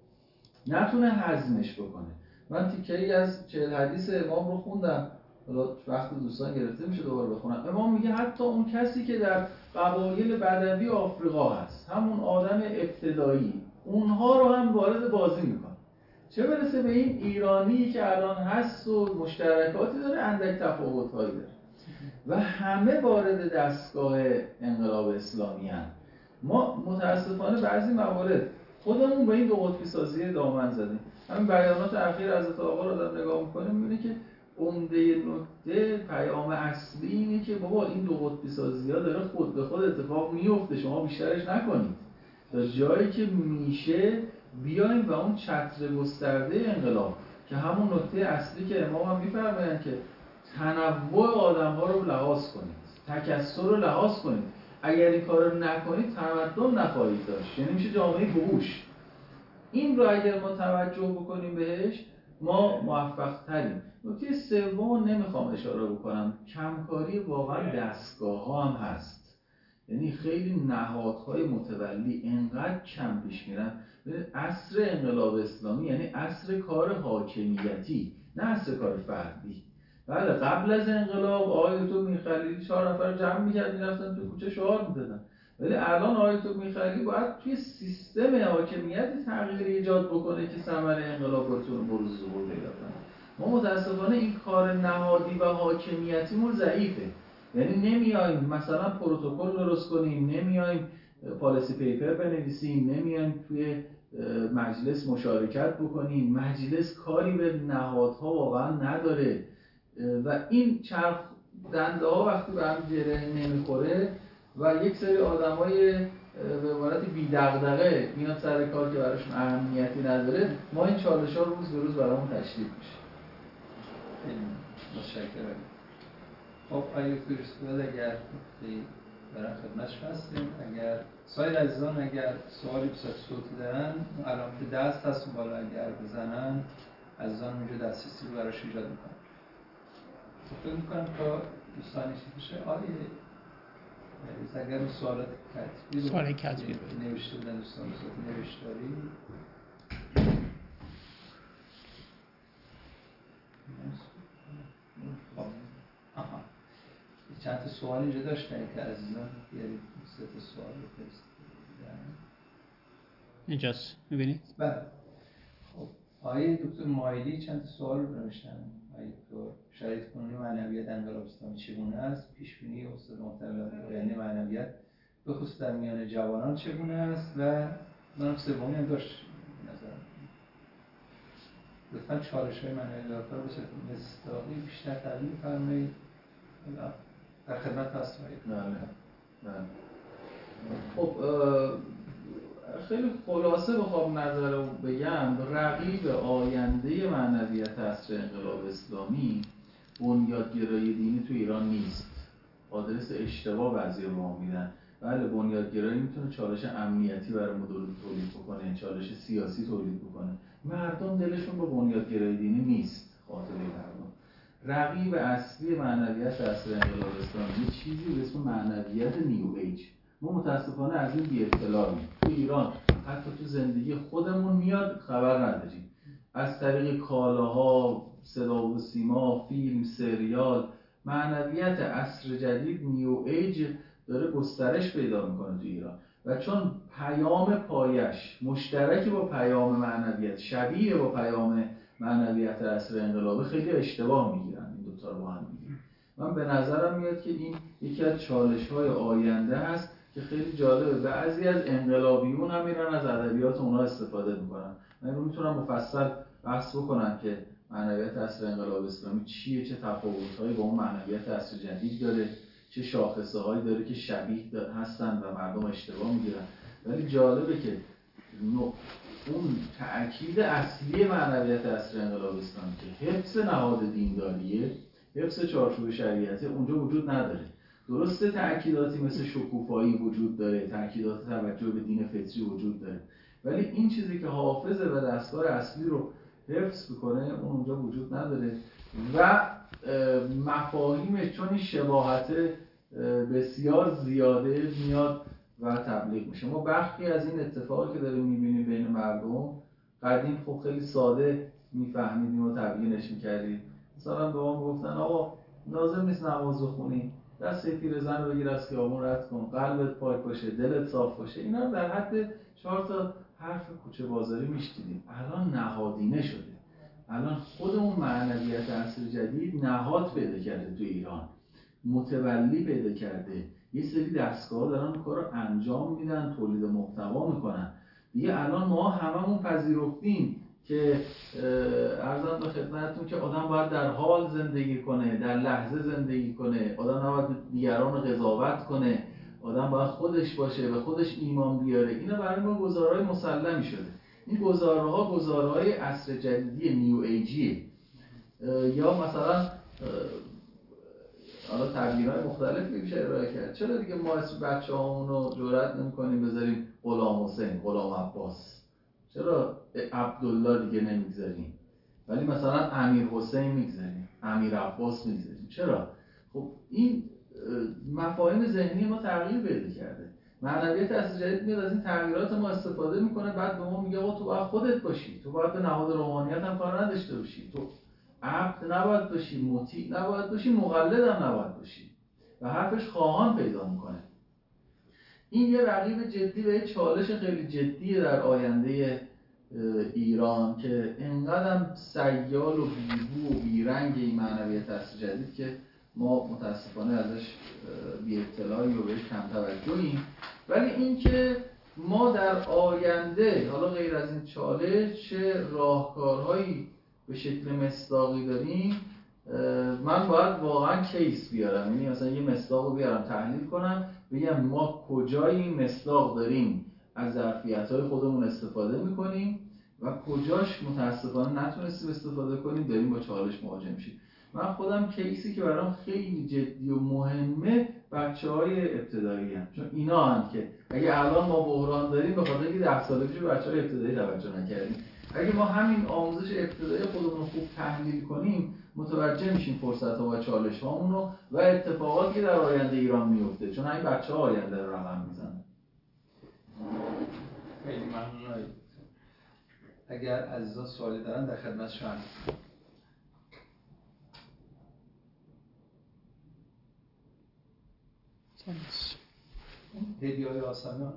C: نتونه هضمش بکنه. من تیکه‌ای از 40 حدیث امام رو خوندم، حالا وقت دوستان گرفته میشه دوباره بخونم. امام میگه حتی اون کسی که در قبایل بدوی آفریقا هست، همون آدم ابتدایی، اونها رو هم وارد بازی میکنه. چه برسه به این ایرانی که الان هست و مشترکاتی داره، اندک تفاوت‌هایی داره و همه وارد دستگاه انقلاب اسلامی هستند. ما متاسفانه بعضی موارد خودمون به این دو قطبی سازی دامن زدیم. همین بیانات اخیر حضرت آقا رو دارم نگاه می‌کنیم، می‌بینی که عمده نکته پیام اصلی اینه که بابا این دو قطبی سازی‌ها داره خود به خود اتفاق میفته، شما بیشترش نکنید. تا جایی که میشه بیایم و اون چتر گسترده انقلاب که همون نکته اصلی که امام هم می‌فرمایند که تنوع آدم‌ها رو لحاظ کنید، تکثر رو لحاظ کنید. اگر این کار رو نکنید تمدن نخواهید داشت، یعنی میشه جامعه گوش. این رو اگر ما توجه بکنیم بهش ما موفق تریم. نکته سوم نمیخوام اشاره بکنم، کمکاری واقعا دستگاه ها هم هست. یعنی خیلی نهادهای متولی انقدر کم پیش میرن. عصر انقلاب اسلامی یعنی عصر کار حاکمیتی، نه عصر کار فردی. بله قبل از انقلاب آیت میرخلیلی 4 نفر جمع میکرد میرفتن تو کوچه شعار میدادن، ولی الان آیت میرخلیلی باید توی سیستم حاکمیتی تغییر ایجاد بکنه که ثمره انقلاب بتونه بروز ظهور پیدا کنه. ما متاسفانه این کار نهادی و حاکمیتیمون ضعیفه. یعنی نمیایم مثلا پروتکل درست کنیم، نمیایم پالیسی پیپر بنویسیم، نمیایم توی مجلس مشارکت بکنیم. مجلس کاری به نهادها واقعا نداره و این چرخ دنده ها وقتی به هم گره نمیخوره و یک سری آدمای به عبارت بی دغدغه میاد سر کار که براشون اهمیتی نداره، ما این چالش ها روز به روز برامون تشدید میشه.
B: متشکرم. خب آیه فیروزکواد اگر برای خدمتش هستیم، اگر سایر عزیزان اگر سوالی به صورت صوتی دارن علامت دست هست بالا اگر بزنن عزیزان اونجا دسترسی رو براش ایجاد میکنن. فکر میکنم تا دوستانی چی بشه اگر سوالات کتبی رو نوشته بودن دوستان صوتی نوشتاری خب چند تا سوال اینجا داشتن که عزیزان بیارید 3 تا سوال رو فرستادن
D: اینجاست میبینید؟
B: بله. خب آقای دکتر مایلی چند تا سوال رو نوشتن. آقای دکتر شرایط کنونی معنویت انقلاب اسلامی چگونه است؟ پیشبینی استاد محترم آینده معنویت به خصوص در میان جوانان چگونه است؟ و منم سومی هم داشت نظر لطفاً چالش‌های معنویت دارتر رو بشه مصداقی بیشتر تعبیر فرمایید. در خدمت هستم.
C: بله. خب خیلی خلاصه بخوام نظر رو بگم، رقیب آینده معنویت عصر انقلاب اسلامی بنیادگرایی دینی تو ایران نیست. آدرس اشتباه بعضی رو ما میدن. بله بنیادگرایی میتونه چالش امنیتی برای ما تولید بکنه، چالش سیاسی تولید بکنه. مردم دلشون با بنیادگرایی دینی نیست. خاطره مردم رقیب اصلی معنویت عصر انقلاب اسلامی یه چیزی به اسم معنویت نیو ایج. ما متاسفانه از این بی اطلاعیم. تو ایران حتی تو زندگی خودمون میاد خبر نداریم. از طریق کالاها، صدا و سیما، فیلم، سریال، معنویت عصر جدید نیو ایج داره گسترش پیدا میکنه تو ایران و چون پیام پایش مشترکی با پیام معنویت، شبیه با پیام معنویت عصر انقلاب، خیلی اشتباه میگیرن این دوتا رو با هم میگیرن. من به نظرم میاد که این یکی از چالش‌های آینده هست که خیلی جالبه. بعضی از انقلابیون هم میرن از ادبیات اونا استفاده میکنن. من میتونم مفصل بحث بکنم که معنویت عصر انقلاب اسلامی چیه، چه تفاوت‌هایی با اون معنویت عصر جدید داره، چه شاخصه‌هایی داره که شبیه هستن و مردم اشتباه میگیرن. ولی جالبه که اون تأکید اصلی معنویت عصر انقلاب اسلامی که حفظ نهاد دینداریه، حفظ چارچوب شریعته، اونجا وجود نداره. درسته تأکیداتی مثل شکوفایی وجود داره، تأکیدات توجه به دین فطری وجود داره، ولی این چیزی که حافظه و دستگاه اصلی رو حفظ میکنه اون اونجا وجود نداره و مفاهیمش چون این شباهت بسیار زیاده میاد و تبلیغ میشه. ما بخشی از این اتفاقی که داریم میبینیم بین مردم، قدیم خب خیلی ساده میفهمیدیم و تبیینش میکردیم. مثلا به ما گفتن آقا لازم نیست نماز بخونی، دست پیرزن رو بگیر از خیابون رد کن، قلبت پاک باشه، دلت صاف باشه. اینا رو در حد 4 تا حرف کوچه بازاری میشنیدیم. الان نهادینه شده. الان خود اون معنویت عصر جدید نهاد پیدا کرده تو ایران، متولی پیدا کرده. یه سری دستگاه دارن کار رو انجام میدن، تولید محتوا میکنن. دیگه الان ما هممون پذیرفتیم که عرضم به خدمتتون که آدم باید در حال زندگی کنه، در لحظه زندگی کنه، آدم نباید دیگران قضاوت کنه، آدم باید خودش باشه، به خودش ایمان بیاره. اینا برای ما گزارهای مسلمی شده. این گزارها گزارهای عصر جدیدی نیو ایجیه. یا مثلا حالا تعبیرهای مختلفی میشه ارائه کرد. چرا دیگه ما اسم بچه‌هامون رو جرئت نمی‌کنیم بذاریم غلام حسین، غلام عباس؟ چرا عبدالله دیگه نمیگذاریم ولی مثلا امیر حسین میگذاریم، امیر عباس میگذاریم؟ چرا؟ خب این مفاهیم ذهنی ما تغییر پیدا کرده. معنویت عصر جدید میاد از این تغییرات ما استفاده میکنه، بعد به ما میگه آقا تو باید خودت باشی، تو باید به نهاد روحانیت هم کار نداشته باشی، تو عبد نباید باشی، مطیع نباید باشی، مقلد هم نباید باشی و حرفش خواهان پیدا میکنه. این یه رقیب جدی و یه چالش خیلی جدیه در آینده ایران که انقدر سیال و بی‌بو و بیرنگ این معنویت عصر جدید که ما متاسفانه ازش بی اطلاعی و بهش کم توجهیم. ولی این که ما در آینده حالا غیر از این چالش چه راهکارهایی به شکل مصداقی داریم، من باید واقعا کیس بیارم، یعنی مثلا یه مصداق بیارم تحلیل کنم بگم ما کجای مصداق داریم از ظرفیت‌های خودمون استفاده می‌کنیم و کجاش متاسفانه نتونستیم استفاده کنیم، داریم با چالش مواجه میشیم. من خودم کیسی که برام خیلی جدی و مهمه بچه‌های ابتدایی هم، چون اینا هم که اگه الان ما بحران داریم به خاطر اینکه 10 سال پیش بچه‌های ابتدایی توجه نکردیم. اگه ما همین آموزش ابتدایی خودمون رو خوب تحلیل کنیم متوجه میشیم فرصت‌ها و چالش‌هامون رو و اتفاقاتی که در آینده ایران میفته، چون همین بچه‌ها آینده رو رقم میزنن.
B: خیلی ممنون. اگر عزیزان سوالی دارن در خدمتشون هستم. هدیه‌های آسمان.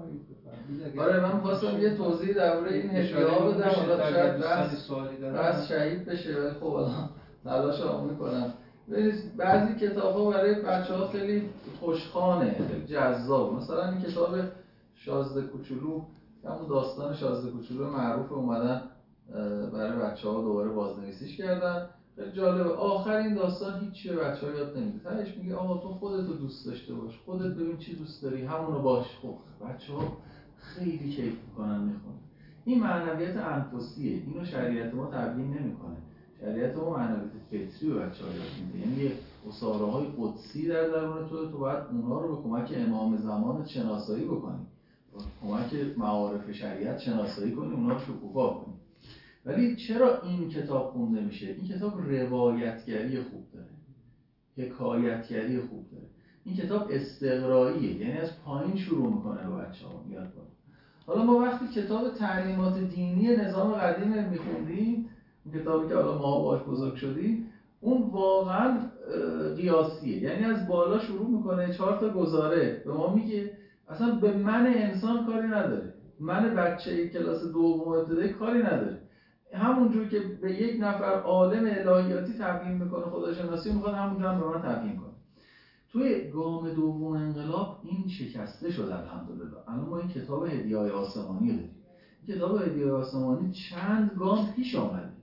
C: آره من خواستم یه توضیح درباره این هدیه‌ها بدم، حالا شاید بس شهید بشه، ولی خب الان تلاشمو میکنم. بعضی کتاب‌ها برای بچه‌ها خیلی خوشخوانه، خیلی جذاب. مثلا این کتاب شازده کوچولو، همون داستان شازده کوچولو معروف اومدن برای بچه‌ها دوباره بازنویسیش کردن. خیلی جالبه. آخر این داستان هیچی به بچه‌ها یاد نمیده. تهش میگه آقا تو خودتو دوست داشته باش، خودت ببین چی دوست داری، همونو باش. خب بچه‌ها خیلی کیف میکنن میخونن. این معنویت انفسیه، اینو شریعت ما تبیین نمیکنه. شریعت ما معنویت فطری به بچه‌ها یاد میده، یعنی یه اساره‌های قدسی در درون تو باید اونها رو به کمک امام زمان شناسایی بکنی، کمک معارف شریعت شناسایی کنی، اونها رو شکوفا کنی. ولی چرا این کتاب خونده میشه؟ این کتاب روایتگری خوب داره، حکایتگری خوب داره. این کتاب استقرائیه، یعنی از پایین شروع میکنه به بچه‌ها میاد بالا. حالا ما وقتی کتاب تعلیمات دینی نظام قدیم میخوندیم، این کتابی که حالا ما باهاش بزرگ شدیم، اون واقعا قیاسیه، یعنی از بالا شروع میکنه 4 تا گزاره به ما میگه، اصلا به من انسان کاری نداره، من بچه کلاس دوم ابتدایی کاری نداره. همونجور که به یک نفر عالم الهیاتی تبیین میکنه خداشناسی، میخواد همونجور هم به من تبیین کنه. توی گام دوم انقلاب این شکسته شد الحمدلله. الان ما این کتاب هدیه‌های آسمانی داریم. این کتاب هدیه‌های آسمانی چند گام پیش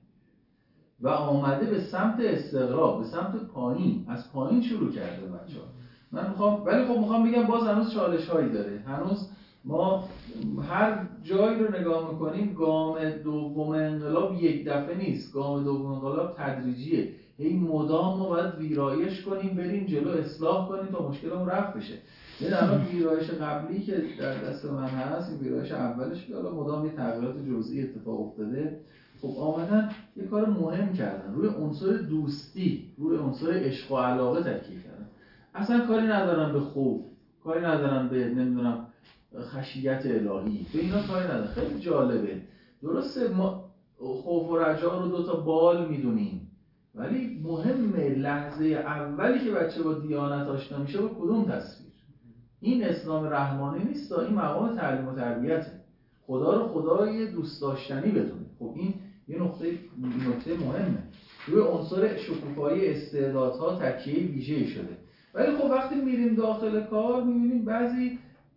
C: و آمده به سمت استقرا، به سمت پایین، از پایین شروع کرده بچه‌ها. من میخوام بگم باز هنوز چالش‌هایی داره. هنوز ما هر جایی رو نگاه میکنیم گام دوم انقلاب یک دفعه نیست، گام دوم انقلاب تدریجیه. هی مدام ما باید ویرایش کنیم، بریم جلو، اصلاح کنیم تا مشکلمون رفع بشه. یعنی الان ویرایش قبلی که در دست من هست، این ویرایش اولش که حالا مدام یه تغییرات جزئی اتفاق افتاده، خب آمدن یه کار مهم کردن، روی عنصر دوستی، روی عنصر عشق و علاقه تاکید کردن. اصلا کاری ندارن به خوف، کاری ندارن به نمیدونم خشیت الهی، به اینا کاری ندارن. خیلی جالبه. درسته ما خوف و رجا رو 2 تا بال میدونیم، ولی مهمه لحظه اولی که بچه با دیانت آشنا میشه با کدوم تصویر. این اسلام رحمانی نیست، این مقام تعلیم و تربیته. خدا رو خدای دوست داشتنی بدونه. خب این یه نکته مهمه. روی عنصر شکوفایی استعدادها تکیه ویژه‌ای شده. ولی خب وقتی میریم داخل کار میبینیم بعضی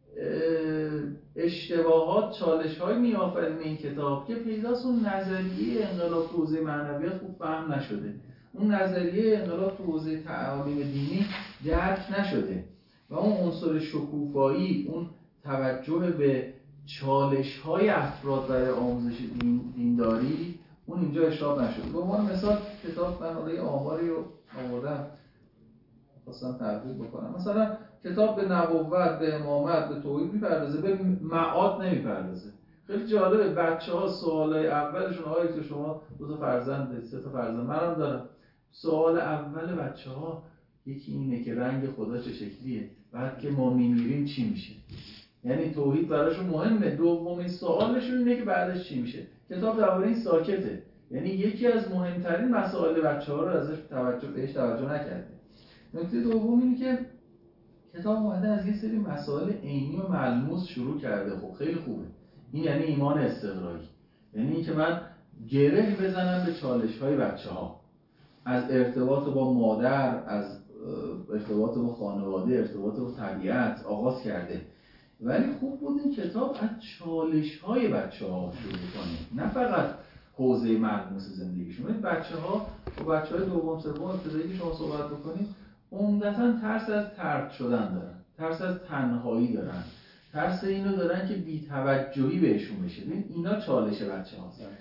C: اشتباهات، چالش‌های میآفرینه این کتاب که پیداست اون نظریه انقلاب تو حوزه معنویات خوب فهم نشده. اون نظریه انقلاب تو حوزه تعالیم دینی درک نشده و اون عنصر شکوفایی، اون توجه به چالش‌های افراد برای آموزش دینداری، اون اینجا اشراف نشده. به عنوان مثال کتاب من یه آماری رو آوردم خواستم تقدیم بکنم. مثلا کتاب به نبوت، به امامت، به توحید میپردازه، به معاد نمیپردازه. خیلی جالبه. بچه‌ها سوالای اولشون، آقا تو شما 2 تا فرزند، 3 تا فرزند، منم دارم. سوال اول بچه‌ها یکی اینه که رنگ خدا چه شکلیه، بعد که ما میمیریم چی میشه. یعنی توحید براشون مهمه. دومین سوالشون اینه که بعدش چی میشه. کتاب درباره این ساکته. یعنی یکی از مهمترین مسائل بچه‌ها رو ازش توجه نکرده. نکته دوم اینه که کتاب اومده از یه سری مسائل عینی و ملموس شروع کرده. خب خیلی خوبه. این یعنی ایمان استقرایی. یعنی اینکه من گره بزنم به چالش‌های بچه‌ها. از ارتباط با مادر، از ارتباط با خانواده، ارتباط با طبیعت آغاز کرده. ولی خوب بود این کتاب از چالش‌های بچه‌ها شروع کنه، نه فقط حوزه ملموس زندگیشون. بچه‌های دوم سوم ابتدایی که شما صحبت بکنید عمدتاً ترس از طرد شدن دارن، ترس از تنهایی دارن، ترس اینو دارن که بی‌توجهی بهشون بشه. ببین اینا چالش بچه‌هاست.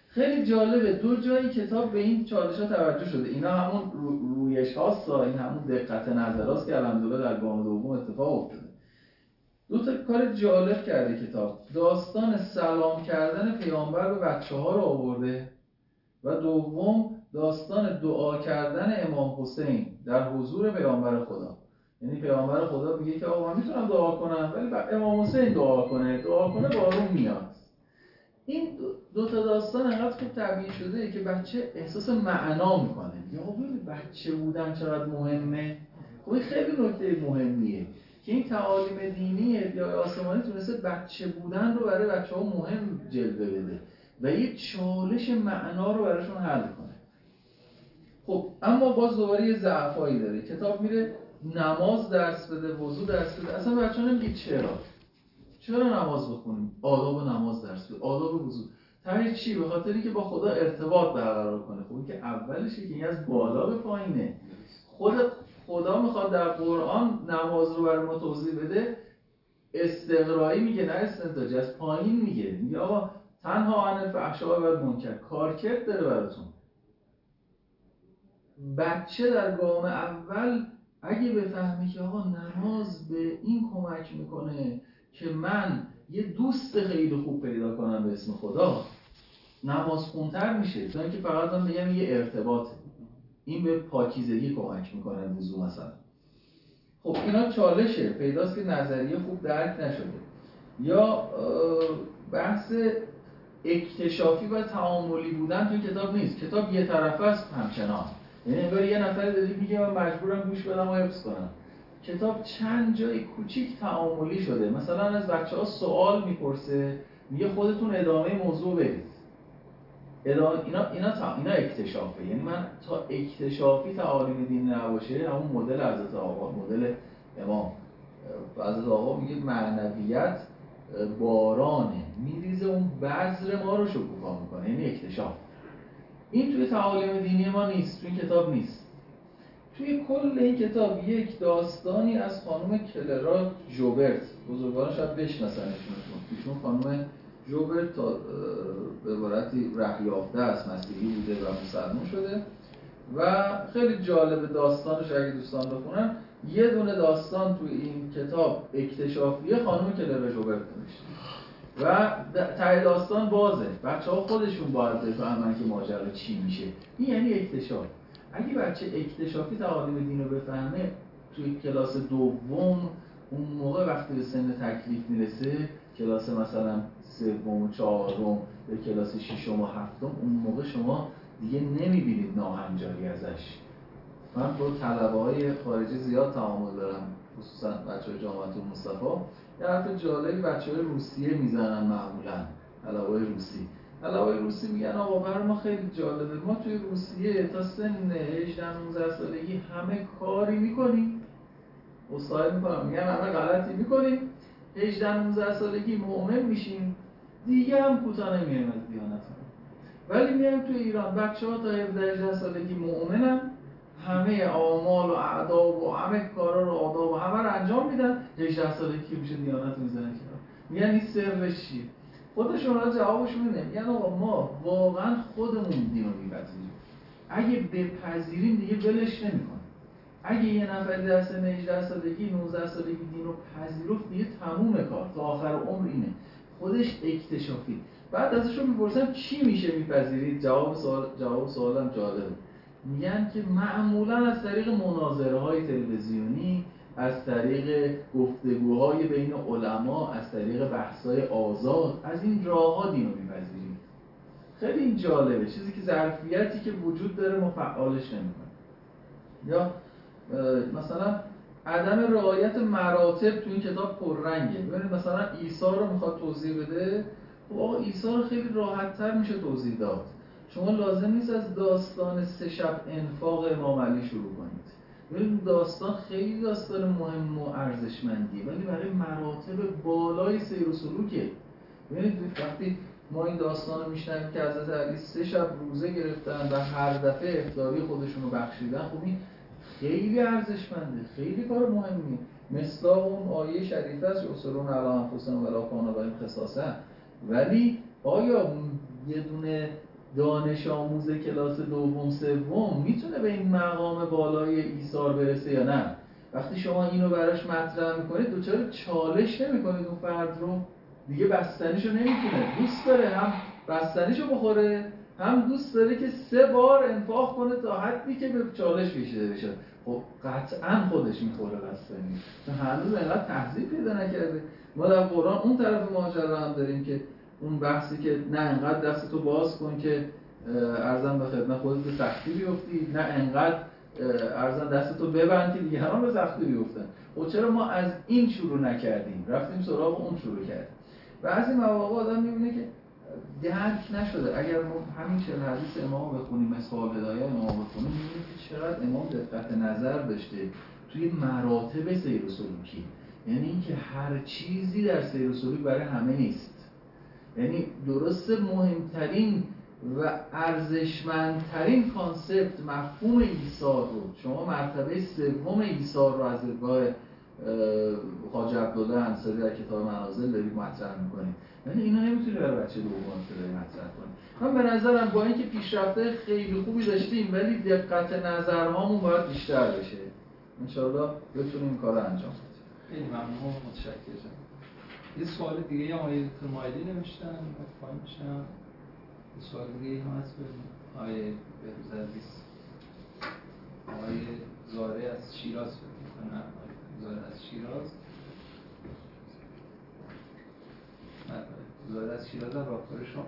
C: خیلی جالبه دو جایی کتاب به این چالش ها توجه شده. اینا همون رویش هاست، این همون دقت نظر هاست که الحمدلله در گام دوم اتفاق افتاده. دو تا کار جالب کرده کتاب. داستان سلام کردن پیامبر به بچه ها رو آورده و دوم داستان دعا کردن امام حسین در حضور پیامبر خدا. یعنی پیامبر خدا میگه که آقا من میتونم دعا کنم ولی امام حسین دعا کنه بارون میاد. این دو تا داستان انقدر خوب تعبیه شده که بچه احساس معنا میکنه. یا بچه بودن چقدر مهمه. خب این خیلی نکته مهمیه که این تعالیم دینی یا آسمانی تونسته بچه بودن رو برای بچه‌ها مهم جلوه بده و یه چالش معنا رو براشون حل کنه. خب اما باز دوباره یه ضعفایی داره. کتاب میره نماز درس بده، وضو درس بده. اصلا بچه‌ها نمیگه چرا نماز بخونیم؟ آداب نماز درس بده، آداب وضو. تای چی؟ به خاطری که با خدا ارتباط برقرار کنه. خب این که اولشه که این از بالا به پایینه. خدا میخواد در قرآن نماز رو برای ما توضیح بده، استقرایی میگه نه استنتاجی، از پایین میگه آقا تنها عن الفحشاء و المنکر، کارکرد داره براتون. بچه در گام اول اگه بفهمه که آقا نماز به این کمک میکنه که من یه دوست خیلی خوب پیدا کنم به اسم خدا، نماز خونتر میشه. تا اینکه فقط من بگم یه ارتباطه، این به پاکیزگی کمک میکنه وضو مثلا. خب اینا چالشه پیداست که نظریه خوب درک نشده. یا بحث اکتشافی و تعاملی بودن تو کتاب نیست. کتاب یه طرفه است همچنان. یعنی انگار یه نفر داری میگه من مجبورم گوش بدم و حفظ کنم. کتاب چند جای کوچیک تعاملی شده. مثلا از بچه‌ها سوال میپرسه، میگه خودتون ادامه موضوع بدید. اینا اکتشافه. یعنی من تا اکتشافی تعالیم دین نباشه، همون مدل حضرت آقا، مدل امام حضرت آقا میگه معنویت بارانه میریزه اون بذر ما رو شکوفا میکنه، یعنی اکتشاف. این توی تعالیم دینی ما نیست، توی کتاب نیست. توی کل این کتاب یک داستانی از خانم کلرا جوبرت، بزرگواران شاید بشناسنشون، ایشون خانم جوبرت تا به عبارتی رهیافته است، مسیحی بوده و مسلمان شده و خیلی جالب داستانش. اگه دوستان بخونن یه دونه داستان توی این کتاب اکتشافیه خانم کلرا جوبرت نوشته و ته داستان بازه، بچه‌ها خودشون باید بفهمن که ماجرا چی میشه. این یعنی اکتشاف. اگه بچه اکتشافی تعالیم دین رو بفهمه، توی کلاس دوم اون موقع وقتی به سن تکلیف میرسه، کلاس مثلا سوم و چهارم به کلاس ششم و هفتم، اون موقع شما دیگه نمیبینید ناهنجاری ازش. من با طلبه‌های خارجی زیاد تعامل دارم، خصوصا بچه‌های جامعه المصطفی. یه حرف جالبی بچه‌های روسیه میزنن معمولا، طلبه‌های روسی میگن آقا برای ما خیلی جالبه، ما توی روسیه تا سن 18-19 سالگی همه کاری میکنیم، اصلاحی میکنم، میگن همه غلطی میکنیم، 18-19 سالگی مؤمن میشیم، دیگه هم کوتاه نمیایم از دیانت. ولی میایم توی ایران بچه‌ها تا 17-18 سالگی مؤمنن، همه اعمال و آداب و همه کارا رو آداب و همه رو انجام میدن، 18 سالگی که میشه دیانت میزنن کنار. میگن این سرش چیه؟ خودشون را جوابشون میدن، میگن آقا ما واقعا خودمون دینو میپذیریم، اگه بپذیریم دیگه ولش نمیکنیم. اگه یه نفر در سن 18 سالگی 19 سالگی دینو پذیرفت دیگه تموم کار، تا آخر عمر اینه. خودش اکتشافی. بعد ازشون میپرسن چی میشه میپذیرید؟ جواب سوالم جالبه. میگن که معمولا از طریق مناظره‌های تلویزیونی، از طریق گفتگوهای بین علما، از طریق بحث‌های آزاد، از این راه‌ها دینو میپذیریم. خیلی این جالبه، چیزی که ظرفیتی که وجود داره ما فعالش نمی‌کنیم. یا مثلا عدم رعایت مراتب تو این کتاب پررنگه. ببینید مثلا عیسی رو میخواد توضیح بده، خب آقا عیسی رو خیلی راحت‌تر میشه توضیح داد. شما لازم نیست از داستان 3 شب انفاق امام علی شروع کنید. ببین داستان خیلی داستان مهم و ارزشمندیه، ولی برای مراتب بالای سیر و سلوکه. ببینید وقتی ما این داستان رو میشنویم که حضرت علی 3 شب روزه گرفتن و هر دفعه افطاری خودشون رو بخشیدن، خب این خیلی ارزشمنده، خیلی کار مهمیه. مصداق اون آیه شریفه است یسرون علی انفسهم ولا کان بهم خصاصه. ولی آیا یه دونه دانش آموز کلاس دوم سوم میتونه به این مقام بالای ایثار برسه یا نه؟ وقتی شما اینو براش مطرح میکنید دوچار چالش نمیکنید اون فرد رو، دیگه بستنیشو نمیتونه، دوست داره هم بستنیشو بخوره، هم دوست داره که 3 بار انفاق کنه تا حدی که به چالش کشیده بشه. خب قطعا خودش میخوره بستنی، چون هنوز انقدر تهذیب پیدا نکرده. ما در قرآن اون طرف ماجرا هم داریم که اون بحثی که نه انقدر دستتو باز کن که ارزم به خدمت خودت به سختی بیفتی، نه انقدر ارزم دستتو ببند که دیگران به سختی بیفتن. خب چرا ما از این شروع نکردیم، رفتیم سراغ اون شروع کردیم؟ بعضی مواقع آدم میبینه که درک نشده. اگر ما همین 40 حدیث امام بخونیم، مثال هدایه امام بخونیم، میبینیم که چقدر امام دقت نظر داشته توی مراتب سیر و سلوکی. یعنی اینکه هر چیزی در سیر و سلوک برای همه نیست. یعنی درست مهمترین و ارزشمندترین کانسپت مفهوم ایثار رو، شما مرتبه سوم ایثار رو از دیدگاه خواجه عبدالله انصاری در کتاب منازل دارید مطرح میکنید. یعنی اینا نمیتونی برای بچه دوم ابتدایی مطرح کنید. من به نظرم با اینکه پیشرفته خیلی خوبی داشتیم ولی دقت نظرهامون باید بیشتر بشه. انشاءالله بتونیم این کار رو انجام بدیم.
B: خیلی ممنون، متشکرم. یه سوال دیگه هم آقای دکتر مایلی نوشتن، پایین میشم. یه سوال دیگه هم هست آقای بهروز عزیز، آقای زاره از شیراز فکر می‌کنم، زاره از شیراز، زاره از شیراز هم راهکار شما.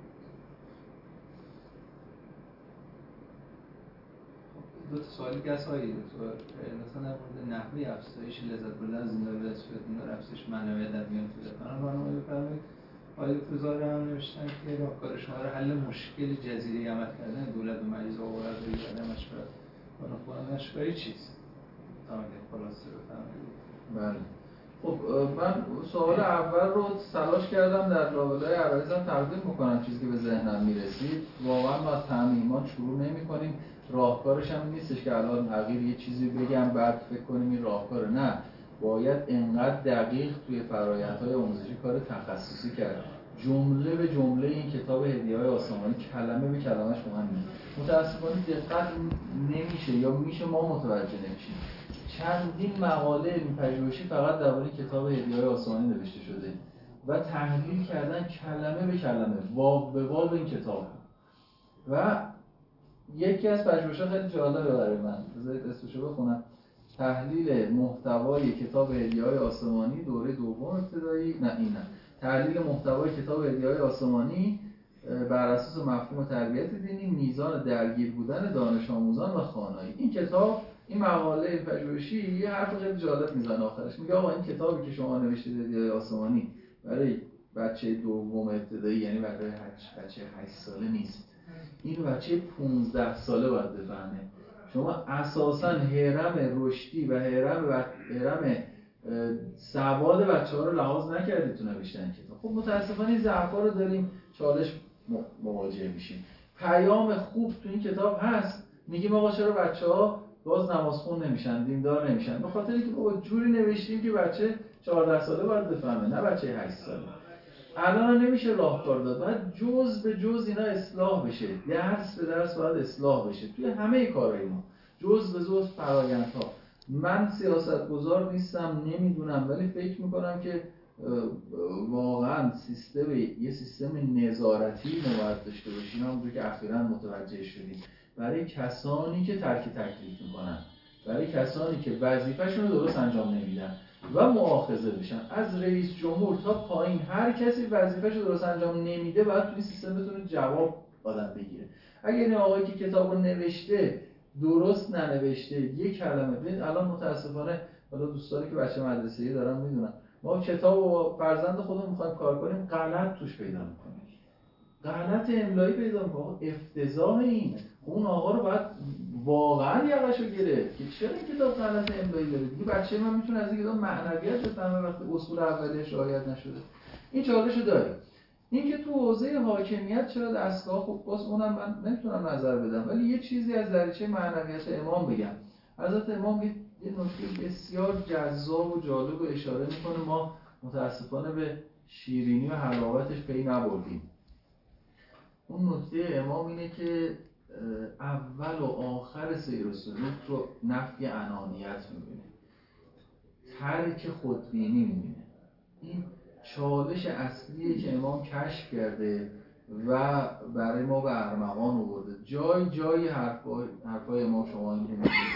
B: دو تا سوال دیگه هست آقای دکتر، مثلا در مورد نحوه افزایش لذت بردن از زندگی و صورت افزایش معنویت در میان طلبان راهنمایی بفرمایید. آقای دکتر زاره هم نوشتن که راهکار شما را حل مشکل جزیره عمل کردن دولت به مریض و برداری کردن مشورت با نخبگان مشورتی چیست؟ اگه خلاصه بفرمایید.
C: بله. خب من سوال اول رو تلاش کردم در لابلای عرایزم تقدیم بکنم، چیزی که به ذهنم میرسید. واقعا ما از طعم ایمان شروع نمی‌کنیم، راهکارش هم نیستش که الان تغییر یه چیزی بگم بعد فکر کنیم این راهکاره. نه، باید انقدر دقیق توی فرآیندهای آموزشی کار تخصصی کرد. جمله به جمله این کتاب هدیه‌های آسمانی کلمه به کلمه‌اش مهمه. متأسفانه دقت نمیشه یا میشه ما متوجه نمیشیم. چندین مقاله علمی پژوهشی فقط درباره کتاب هدیه‌های آسمانی نوشته شده و تحلیل کردن کلمه به کلمه، واو به واو این کتاب. و یکی از پژوهش‌ها خیلی جالبه برای من، بذارید اسمشو بخونم. تحلیل محتوای کتاب هدیه‌های آسمانی دوره دوم ابتدایی، تحلیل محتوای کتاب هدیه‌های آسمانی بر اساس مفهوم تربیت دینی، میزان درگیر بودن دانش آموزان و خوانایی. این کتاب، این مقاله پژوهشی یه حرف خیلی جالب میزنه آخرش، میگه آقا این کتابی که شما نوشتید هدیه‌های آسمانی برای بچه دوم ابتدایی، یعنی برای بچه 8 ساله نیست، این بچه 15 ساله باید بفهمه. شما اساساً هرم رشدی و هرم سواد بچه‌ها رو لحاظ نکردید تو نوشتن کتاب. خب متأسفانه این ضعف‌ها رو داریم، چالش مواجه میشیم. پیام خوب تو این کتاب هست، میگیم آقا چرا بچه‌ها باز نمازخون نمیشن، دیندار نمیشن؟ به خاطر اینکه بابا جوری نوشتیم که بچه 14 ساله باید بفهمه، نه بچه 8 ساله. الان نمیشه راهکار داد، باید جز به جز اینا اصلاح بشه، درس به درس باید اصلاح بشه توی همه کارهای ما، جز به جز فرآیندها. من سیاستگزار نیستم، نمیدونم، ولی فکر میکنم که واقعا یه سیستم نظارتی باید داشته باشیم، همونجور که اخیراً متوجه شدیم، برای کسانی که ترک تکلیف میکنن، برای کسانی که وظیفه‌شون رو درست انجام نمیدن و مؤاخذه بشن. از رئیس جمهور تا پایین هر کسی وظیفه‌ش رو درست انجام نمیده باید توی سیستم بتونه جواب آدم بگیره. اگه این آقایی که کتابو نوشته درست ننوشته، یک کلمه، ببین الان متاسفانه حالا دوستانی که بچه مدرسه‌ای دارن میدونن، ما کتابو با فرزند خودمون می‌خوایم کار کنیم، غلط توش پیدا می‌کنیم، غلط املایی پیدا می‌کنیم، افتضاح این. اون آقا رو باید واقعا یقشو گرفت که چرا این کتاب غلط املایی داره. دیگه بچه من میتونه از این کتاب معنویت بفهمه وقتی اصول اولیه‌اش رعایت نشده. این چالشو داریم. این که تو حوزه حاکمیت چرا دستگاه، خب باز اونم من نمیتونم نظر بدم، ولی یه چیزی از دریچه معنویت امام بگم. حضرت امام یه نکته بسیار جذاب و جالب رو اشاره میکنه، ما متاسفانه به شیرینی و حلاوتش پی نبردیم. اون نکته امام اینه که اول و آخر سیر و سلوک رو نفی انانیت میبینه، ترک خودبینی میبینه. این چالش اصلیه که امام کشف کرده و برای ما به ارمغان آورده. جای جای حرفای امام شما این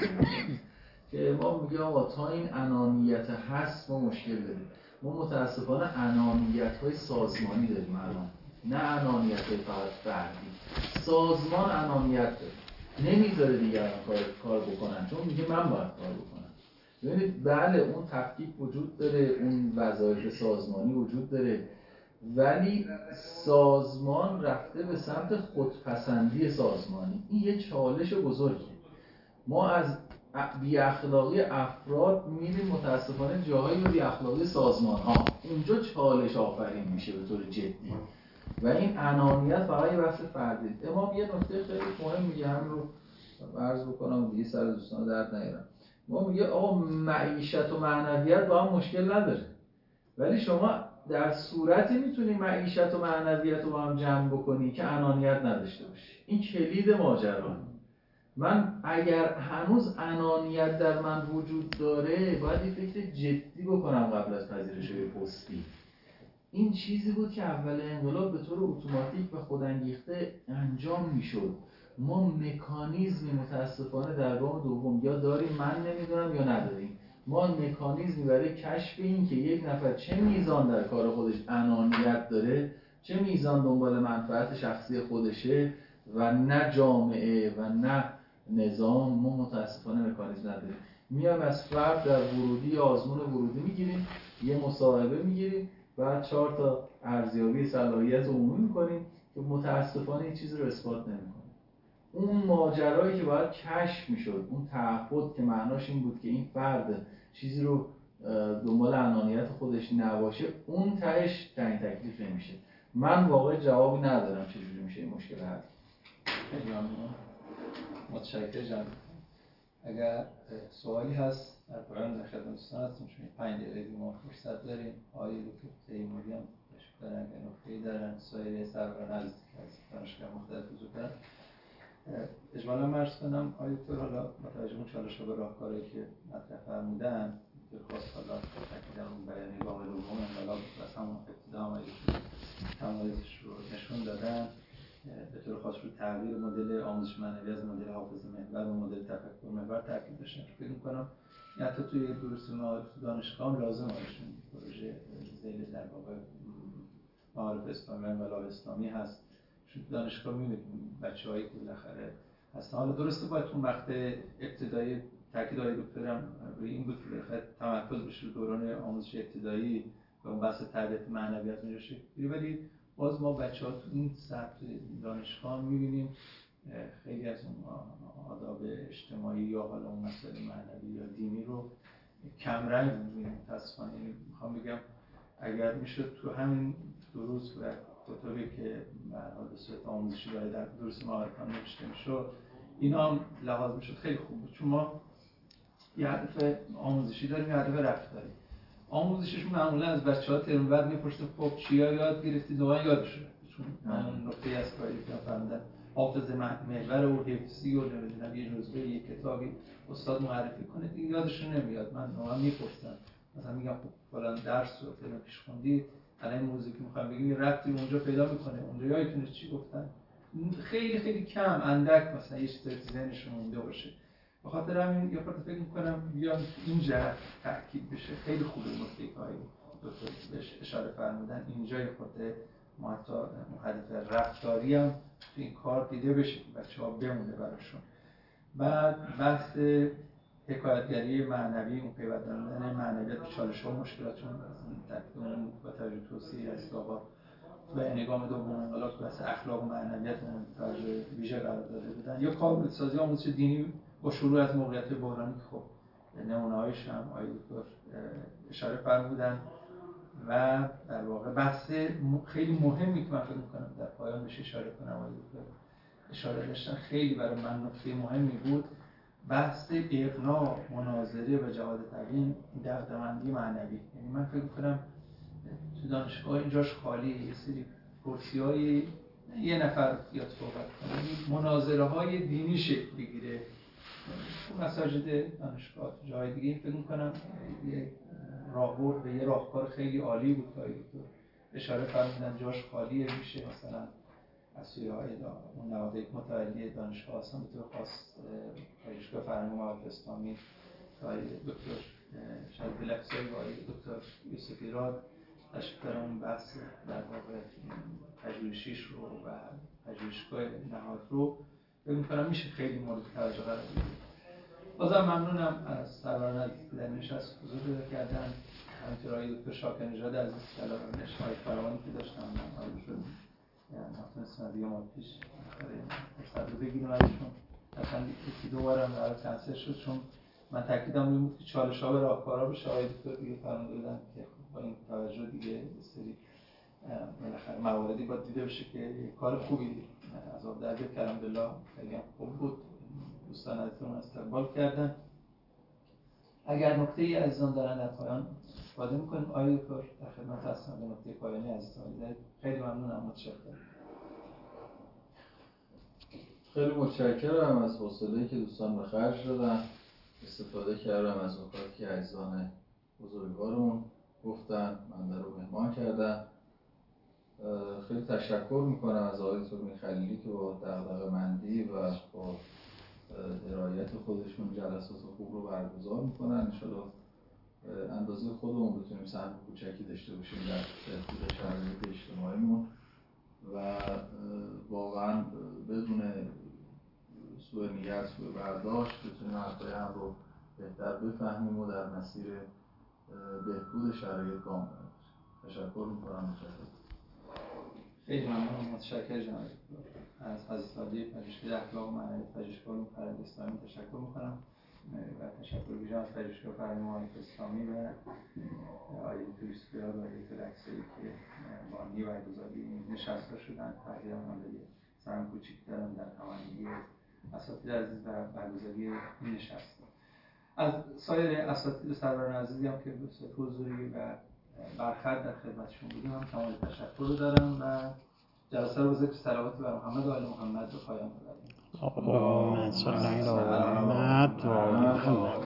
C: که امام میگه آقا تا این انانیت هست ما مشکل داریم. ما متاسفانه انانیت‌های سازمانی داریم الان، نه انانیت‌های فقط فردی. سازمان انانیت داره، نمیذاره دیگران کار بکنن، چون میگه من باید کار بکنم. ببینید بله اون تفکیک وجود داره، اون وظایف سازمانی وجود داره، ولی سازمان رفته به سمت خودپسندی سازمانی. این یه چالش بزرگه. ما از بی اخلاقی افراد میریم متاسفانه جاهایی به بی اخلاقی سازمان ها، اونجا چالش آفرین میشه به طور جدی و این انانیت فقط یه بحث فردی. امام یه نکته خیلی مهم میگه، همین رو عرض بکنم دیگه سر دوستان درد نیارم. ما میگه آقا معیشت و معنویت با هم مشکل نداره، ولی شما در صورتی میتونی معیشت و معنویت رو با هم جمع بکنی که انانیت نداشته باشی. این کلید ماجرا. من اگر هنوز انانیت در من وجود داره باید یه فکر جدی بکنم قبل از پذیرش پستی. این چیزی بود که اول انقلاب به طور اتوماتیک و خودانگیخته انجام میشد. ما مکانیزمی متاسفانه در گام دوم یا داریم، من نمیدونم، یا نداریم. ما مکانیزمی برای کشف این که یک نفر چه میزان در کار خودش انانیت داره، چه میزان دنبال منفعت شخصی خودشه و نه جامعه و نه نظام، ما متاسفانه مکانیزم نداریم. میام از فرد در ورودی یا آزمون ورودی میگیریم، یه مصاحبه میگیریم، بعد 4 تا ارزیابی صلاحیت عمومی میکنیم که متاسفانه این چیزی رو اثبات نمیکنه. اون ماجرایی که باید کشف میشد، اون تعهد که معناش این بود که این فرد چیزی رو دنبال انانیت خودش نباشه، اون تهش تعیین تکلیف نمیشه. من واقعا جوابی ندارم چجوری میشه این مشکل حل.
B: متشکرم جان. اگر سوالی هست در پایان در خدمت دوستان هستیم، چون 5 دقیقه ما فرصت داریم. آقای دکتر تیموری هم تشریف دارن که نکته‌ای دارن، سایر سروران عزیز که از دانشگاه مختلف حضور دارن. اجمالا عرض کنم آقای دکتر، حالا با توجه به اون چالش‌ها و راهکارهایی که مطرح فرمودن، درخواست حالا تاکیدم بیان گام دوم انقلاب از همون ابتدا آقای دکتر تمایزش رو نشون دادن. به طور خاص رو تغییر مدل آموزش معنوی از مدل حافظه محور و مدل تفکر محور تاکید داشتن. فکر می‌کنم حتی توی دروس معارف دانشگاه لازم هستش پروژه ذیل در واقع معارف اسلامی و انقلاب اسلامی هست. چون دانشگاه می‌بینیم بچه‌هایی که بالاخره هستن. حالا درسته باید اون وقت ابتدایی تاکید آقای دکترم روی این بود که بالاخره تمرکز بشه دوران آموزش ابتدایی و اون بحث تربیت معنویات میشه، ولی باز ما بچه‌ها تو این سطح دانشگاه می‌بینیم خیلی از اون آداب اجتماعی یا حالا اون مسائل معنوی یا دینی رو کم رنگ می‌بینیم. متأسفانه میخوام بگم اگر میشد تو همین دروس و کتابی که به هر حال به صورت آموزشی برای در دروس معارفه نوشته میشد، اینا هم لحاظ میشد خیلی خوب بود. چون ما یه هدف آموزشی داریم، یه هدف رفتاری. آموزشش معمولا از بچه‌ها ترم بعد میپرسه خب چیا یاد گرفتید؟ دوباره یادشونه، چون همون نکته است که فرمودن حافظه محور و حفظی و نمیدونم یه جزوه یه کتابی استاد معرفی کنه دیگه یادشون نمیاد. من واقعا میپرسم، مثلا میگم خب فلان درس رو ترم پیش خوندید، الان موضوعی که میخوام بگم یه ربطی اونجا پیدا میکنه، اونجا یادتونه چی گفتن؟ خیلی خیلی کم، اندک مثلا یه چیزی ذهنشون مونده باشه. به خاطر همین یه خورده فکر می‌کنم بیان اینجا تاکید بشه. خیلی خوبه نکته که دکتر بهش اشاره فرمودن، اینجا یه خورده ما حتی هدف رفتاری هم تو این کار دیده بشه که بچه‌ها بمونه براشون. بعد بحث حکایتگری معنوی، اون پیونداندن معنویت به چالش‌ها و مشکلات، چون تقریباً با توجه به توصیه اسلاما و نگام دوم انقلاب که بحث اخلاق و معنویت اون توجه ویژه قرار داده بودن. یا کاربردسازی آموزش دینی با شروع از موقعیت بحرانی، خب نمونه‌هایش هم آقای دکتر اشاره فرمودن. و در واقع بحث خیلی مهمی که من فکر می‌کنم در پایان بهش اشاره کنم، آقای دکتر اشاره داشتن، خیلی برای من نکته مهمی بود، بحث اقناع، مناظره و جهاد تبیین، دغدغه‌مندی معنوی. یعنی من فکر می‌کنم تو دانشگاه اینجاش خالی، یه سری کرسی‌های یه نفر بیاد صحبت کنه، مناظره های دینی شکل بگیره. مساجد دانشگاه جای دیگه فکر می‌کنم یه راهبرد به یه راهکار خیلی عالی بود که دکتر اشاره فرمودن جاش خالیه، میشه مثلا از سویه‌های اون نهادهای متولی دانشگاه هستن به طور خاص پژوهشگاه فرهنگ و معارف اسلامی دکتر شریف لفظی و دکتر یوسفی راد تشریف دارن اون بحث در واقع پژوهشیش رو و پژوهشگاه نهاد رو فکر می‌کنم میشه خیلی مورد توجه قرار بگیره. بازم ممنونم از سروران از در نشست حضور پیدا کردن، همینطور آقای دکتر شاکر نژاد عزیز کلام نشای فراوانی که داشتم من عالی شد نتونستم از یه ماه پیش فرصت رو بگیرم ازشون، اصلا یکی دو بارم برای کنسل شد چون من تاکیدم روی بود که چالش‌ها به راهکارا بشه. آقای دکتر دیگه فرموده بودن که با این توجه دیگه یه سری بالاخره مواردی باید دیده بشه که کار خوبی از آب در بیاد. الحمدلله خیلی هم خوب بود، دوستان ازتون استقبال کردن. اگر نکته‌ای عزیزان دارن در پایان استفاده می‌کنیم آقای دکتر در خدمت هستم به نکته پایانی عزیزان. خیلی ممنونم، متشکرم.
C: خیلی متشکرم از حوصله‌ای که دوستان به خرج دادن، استفاده کردم از نکاتی که عزیزان بزرگوارمون گفتن، من رو مهمان کردم. خیلی تشکر میکنم از آقای دکتر خلیلی که با دغدغه‌مندی و با درایت خودشون جلسات خوب رو برگزار میکنن. انشالله اندازه خودمون بتونیم سهم کوچکی داشته باشیم در بهبود شرایط اجتماعیمون و واقعا بدون سوء نیت، سوء برداشت بتونیم حرفای هم رو بهتر بفهمیم و در مسیر بهبود شرایط گام برداریم. تشکر میکنم.
B: خیلی ممنونم، متشکرم جناب از حضرت‌عالی پژوهشگاه اخلاق و معنویات پژوهشگاه علوم فرهنگ اسلامی تشکر میکنم و تشکر ویژه از پژوهشگاه فرهنگ و معارف اسلامی و آقای یوسفی راد و آقای دکتر لکثی که بانی برگزاری این نشست شدن. تقریبا من به سهم کوچیک دارم در هماهنگی اساتید عزیز و برگزاری این نشست. از سایر اساتید و سروران عزیزی هم که به صورت حضوری و برخط در خدمتشون بودیم هم تمام تشکر رو دارم و جلسه رو به ذکر صلوات بر محمد و آل محمد به پایان ببریم.
D: اللهم صل علی محمد و آل محمد.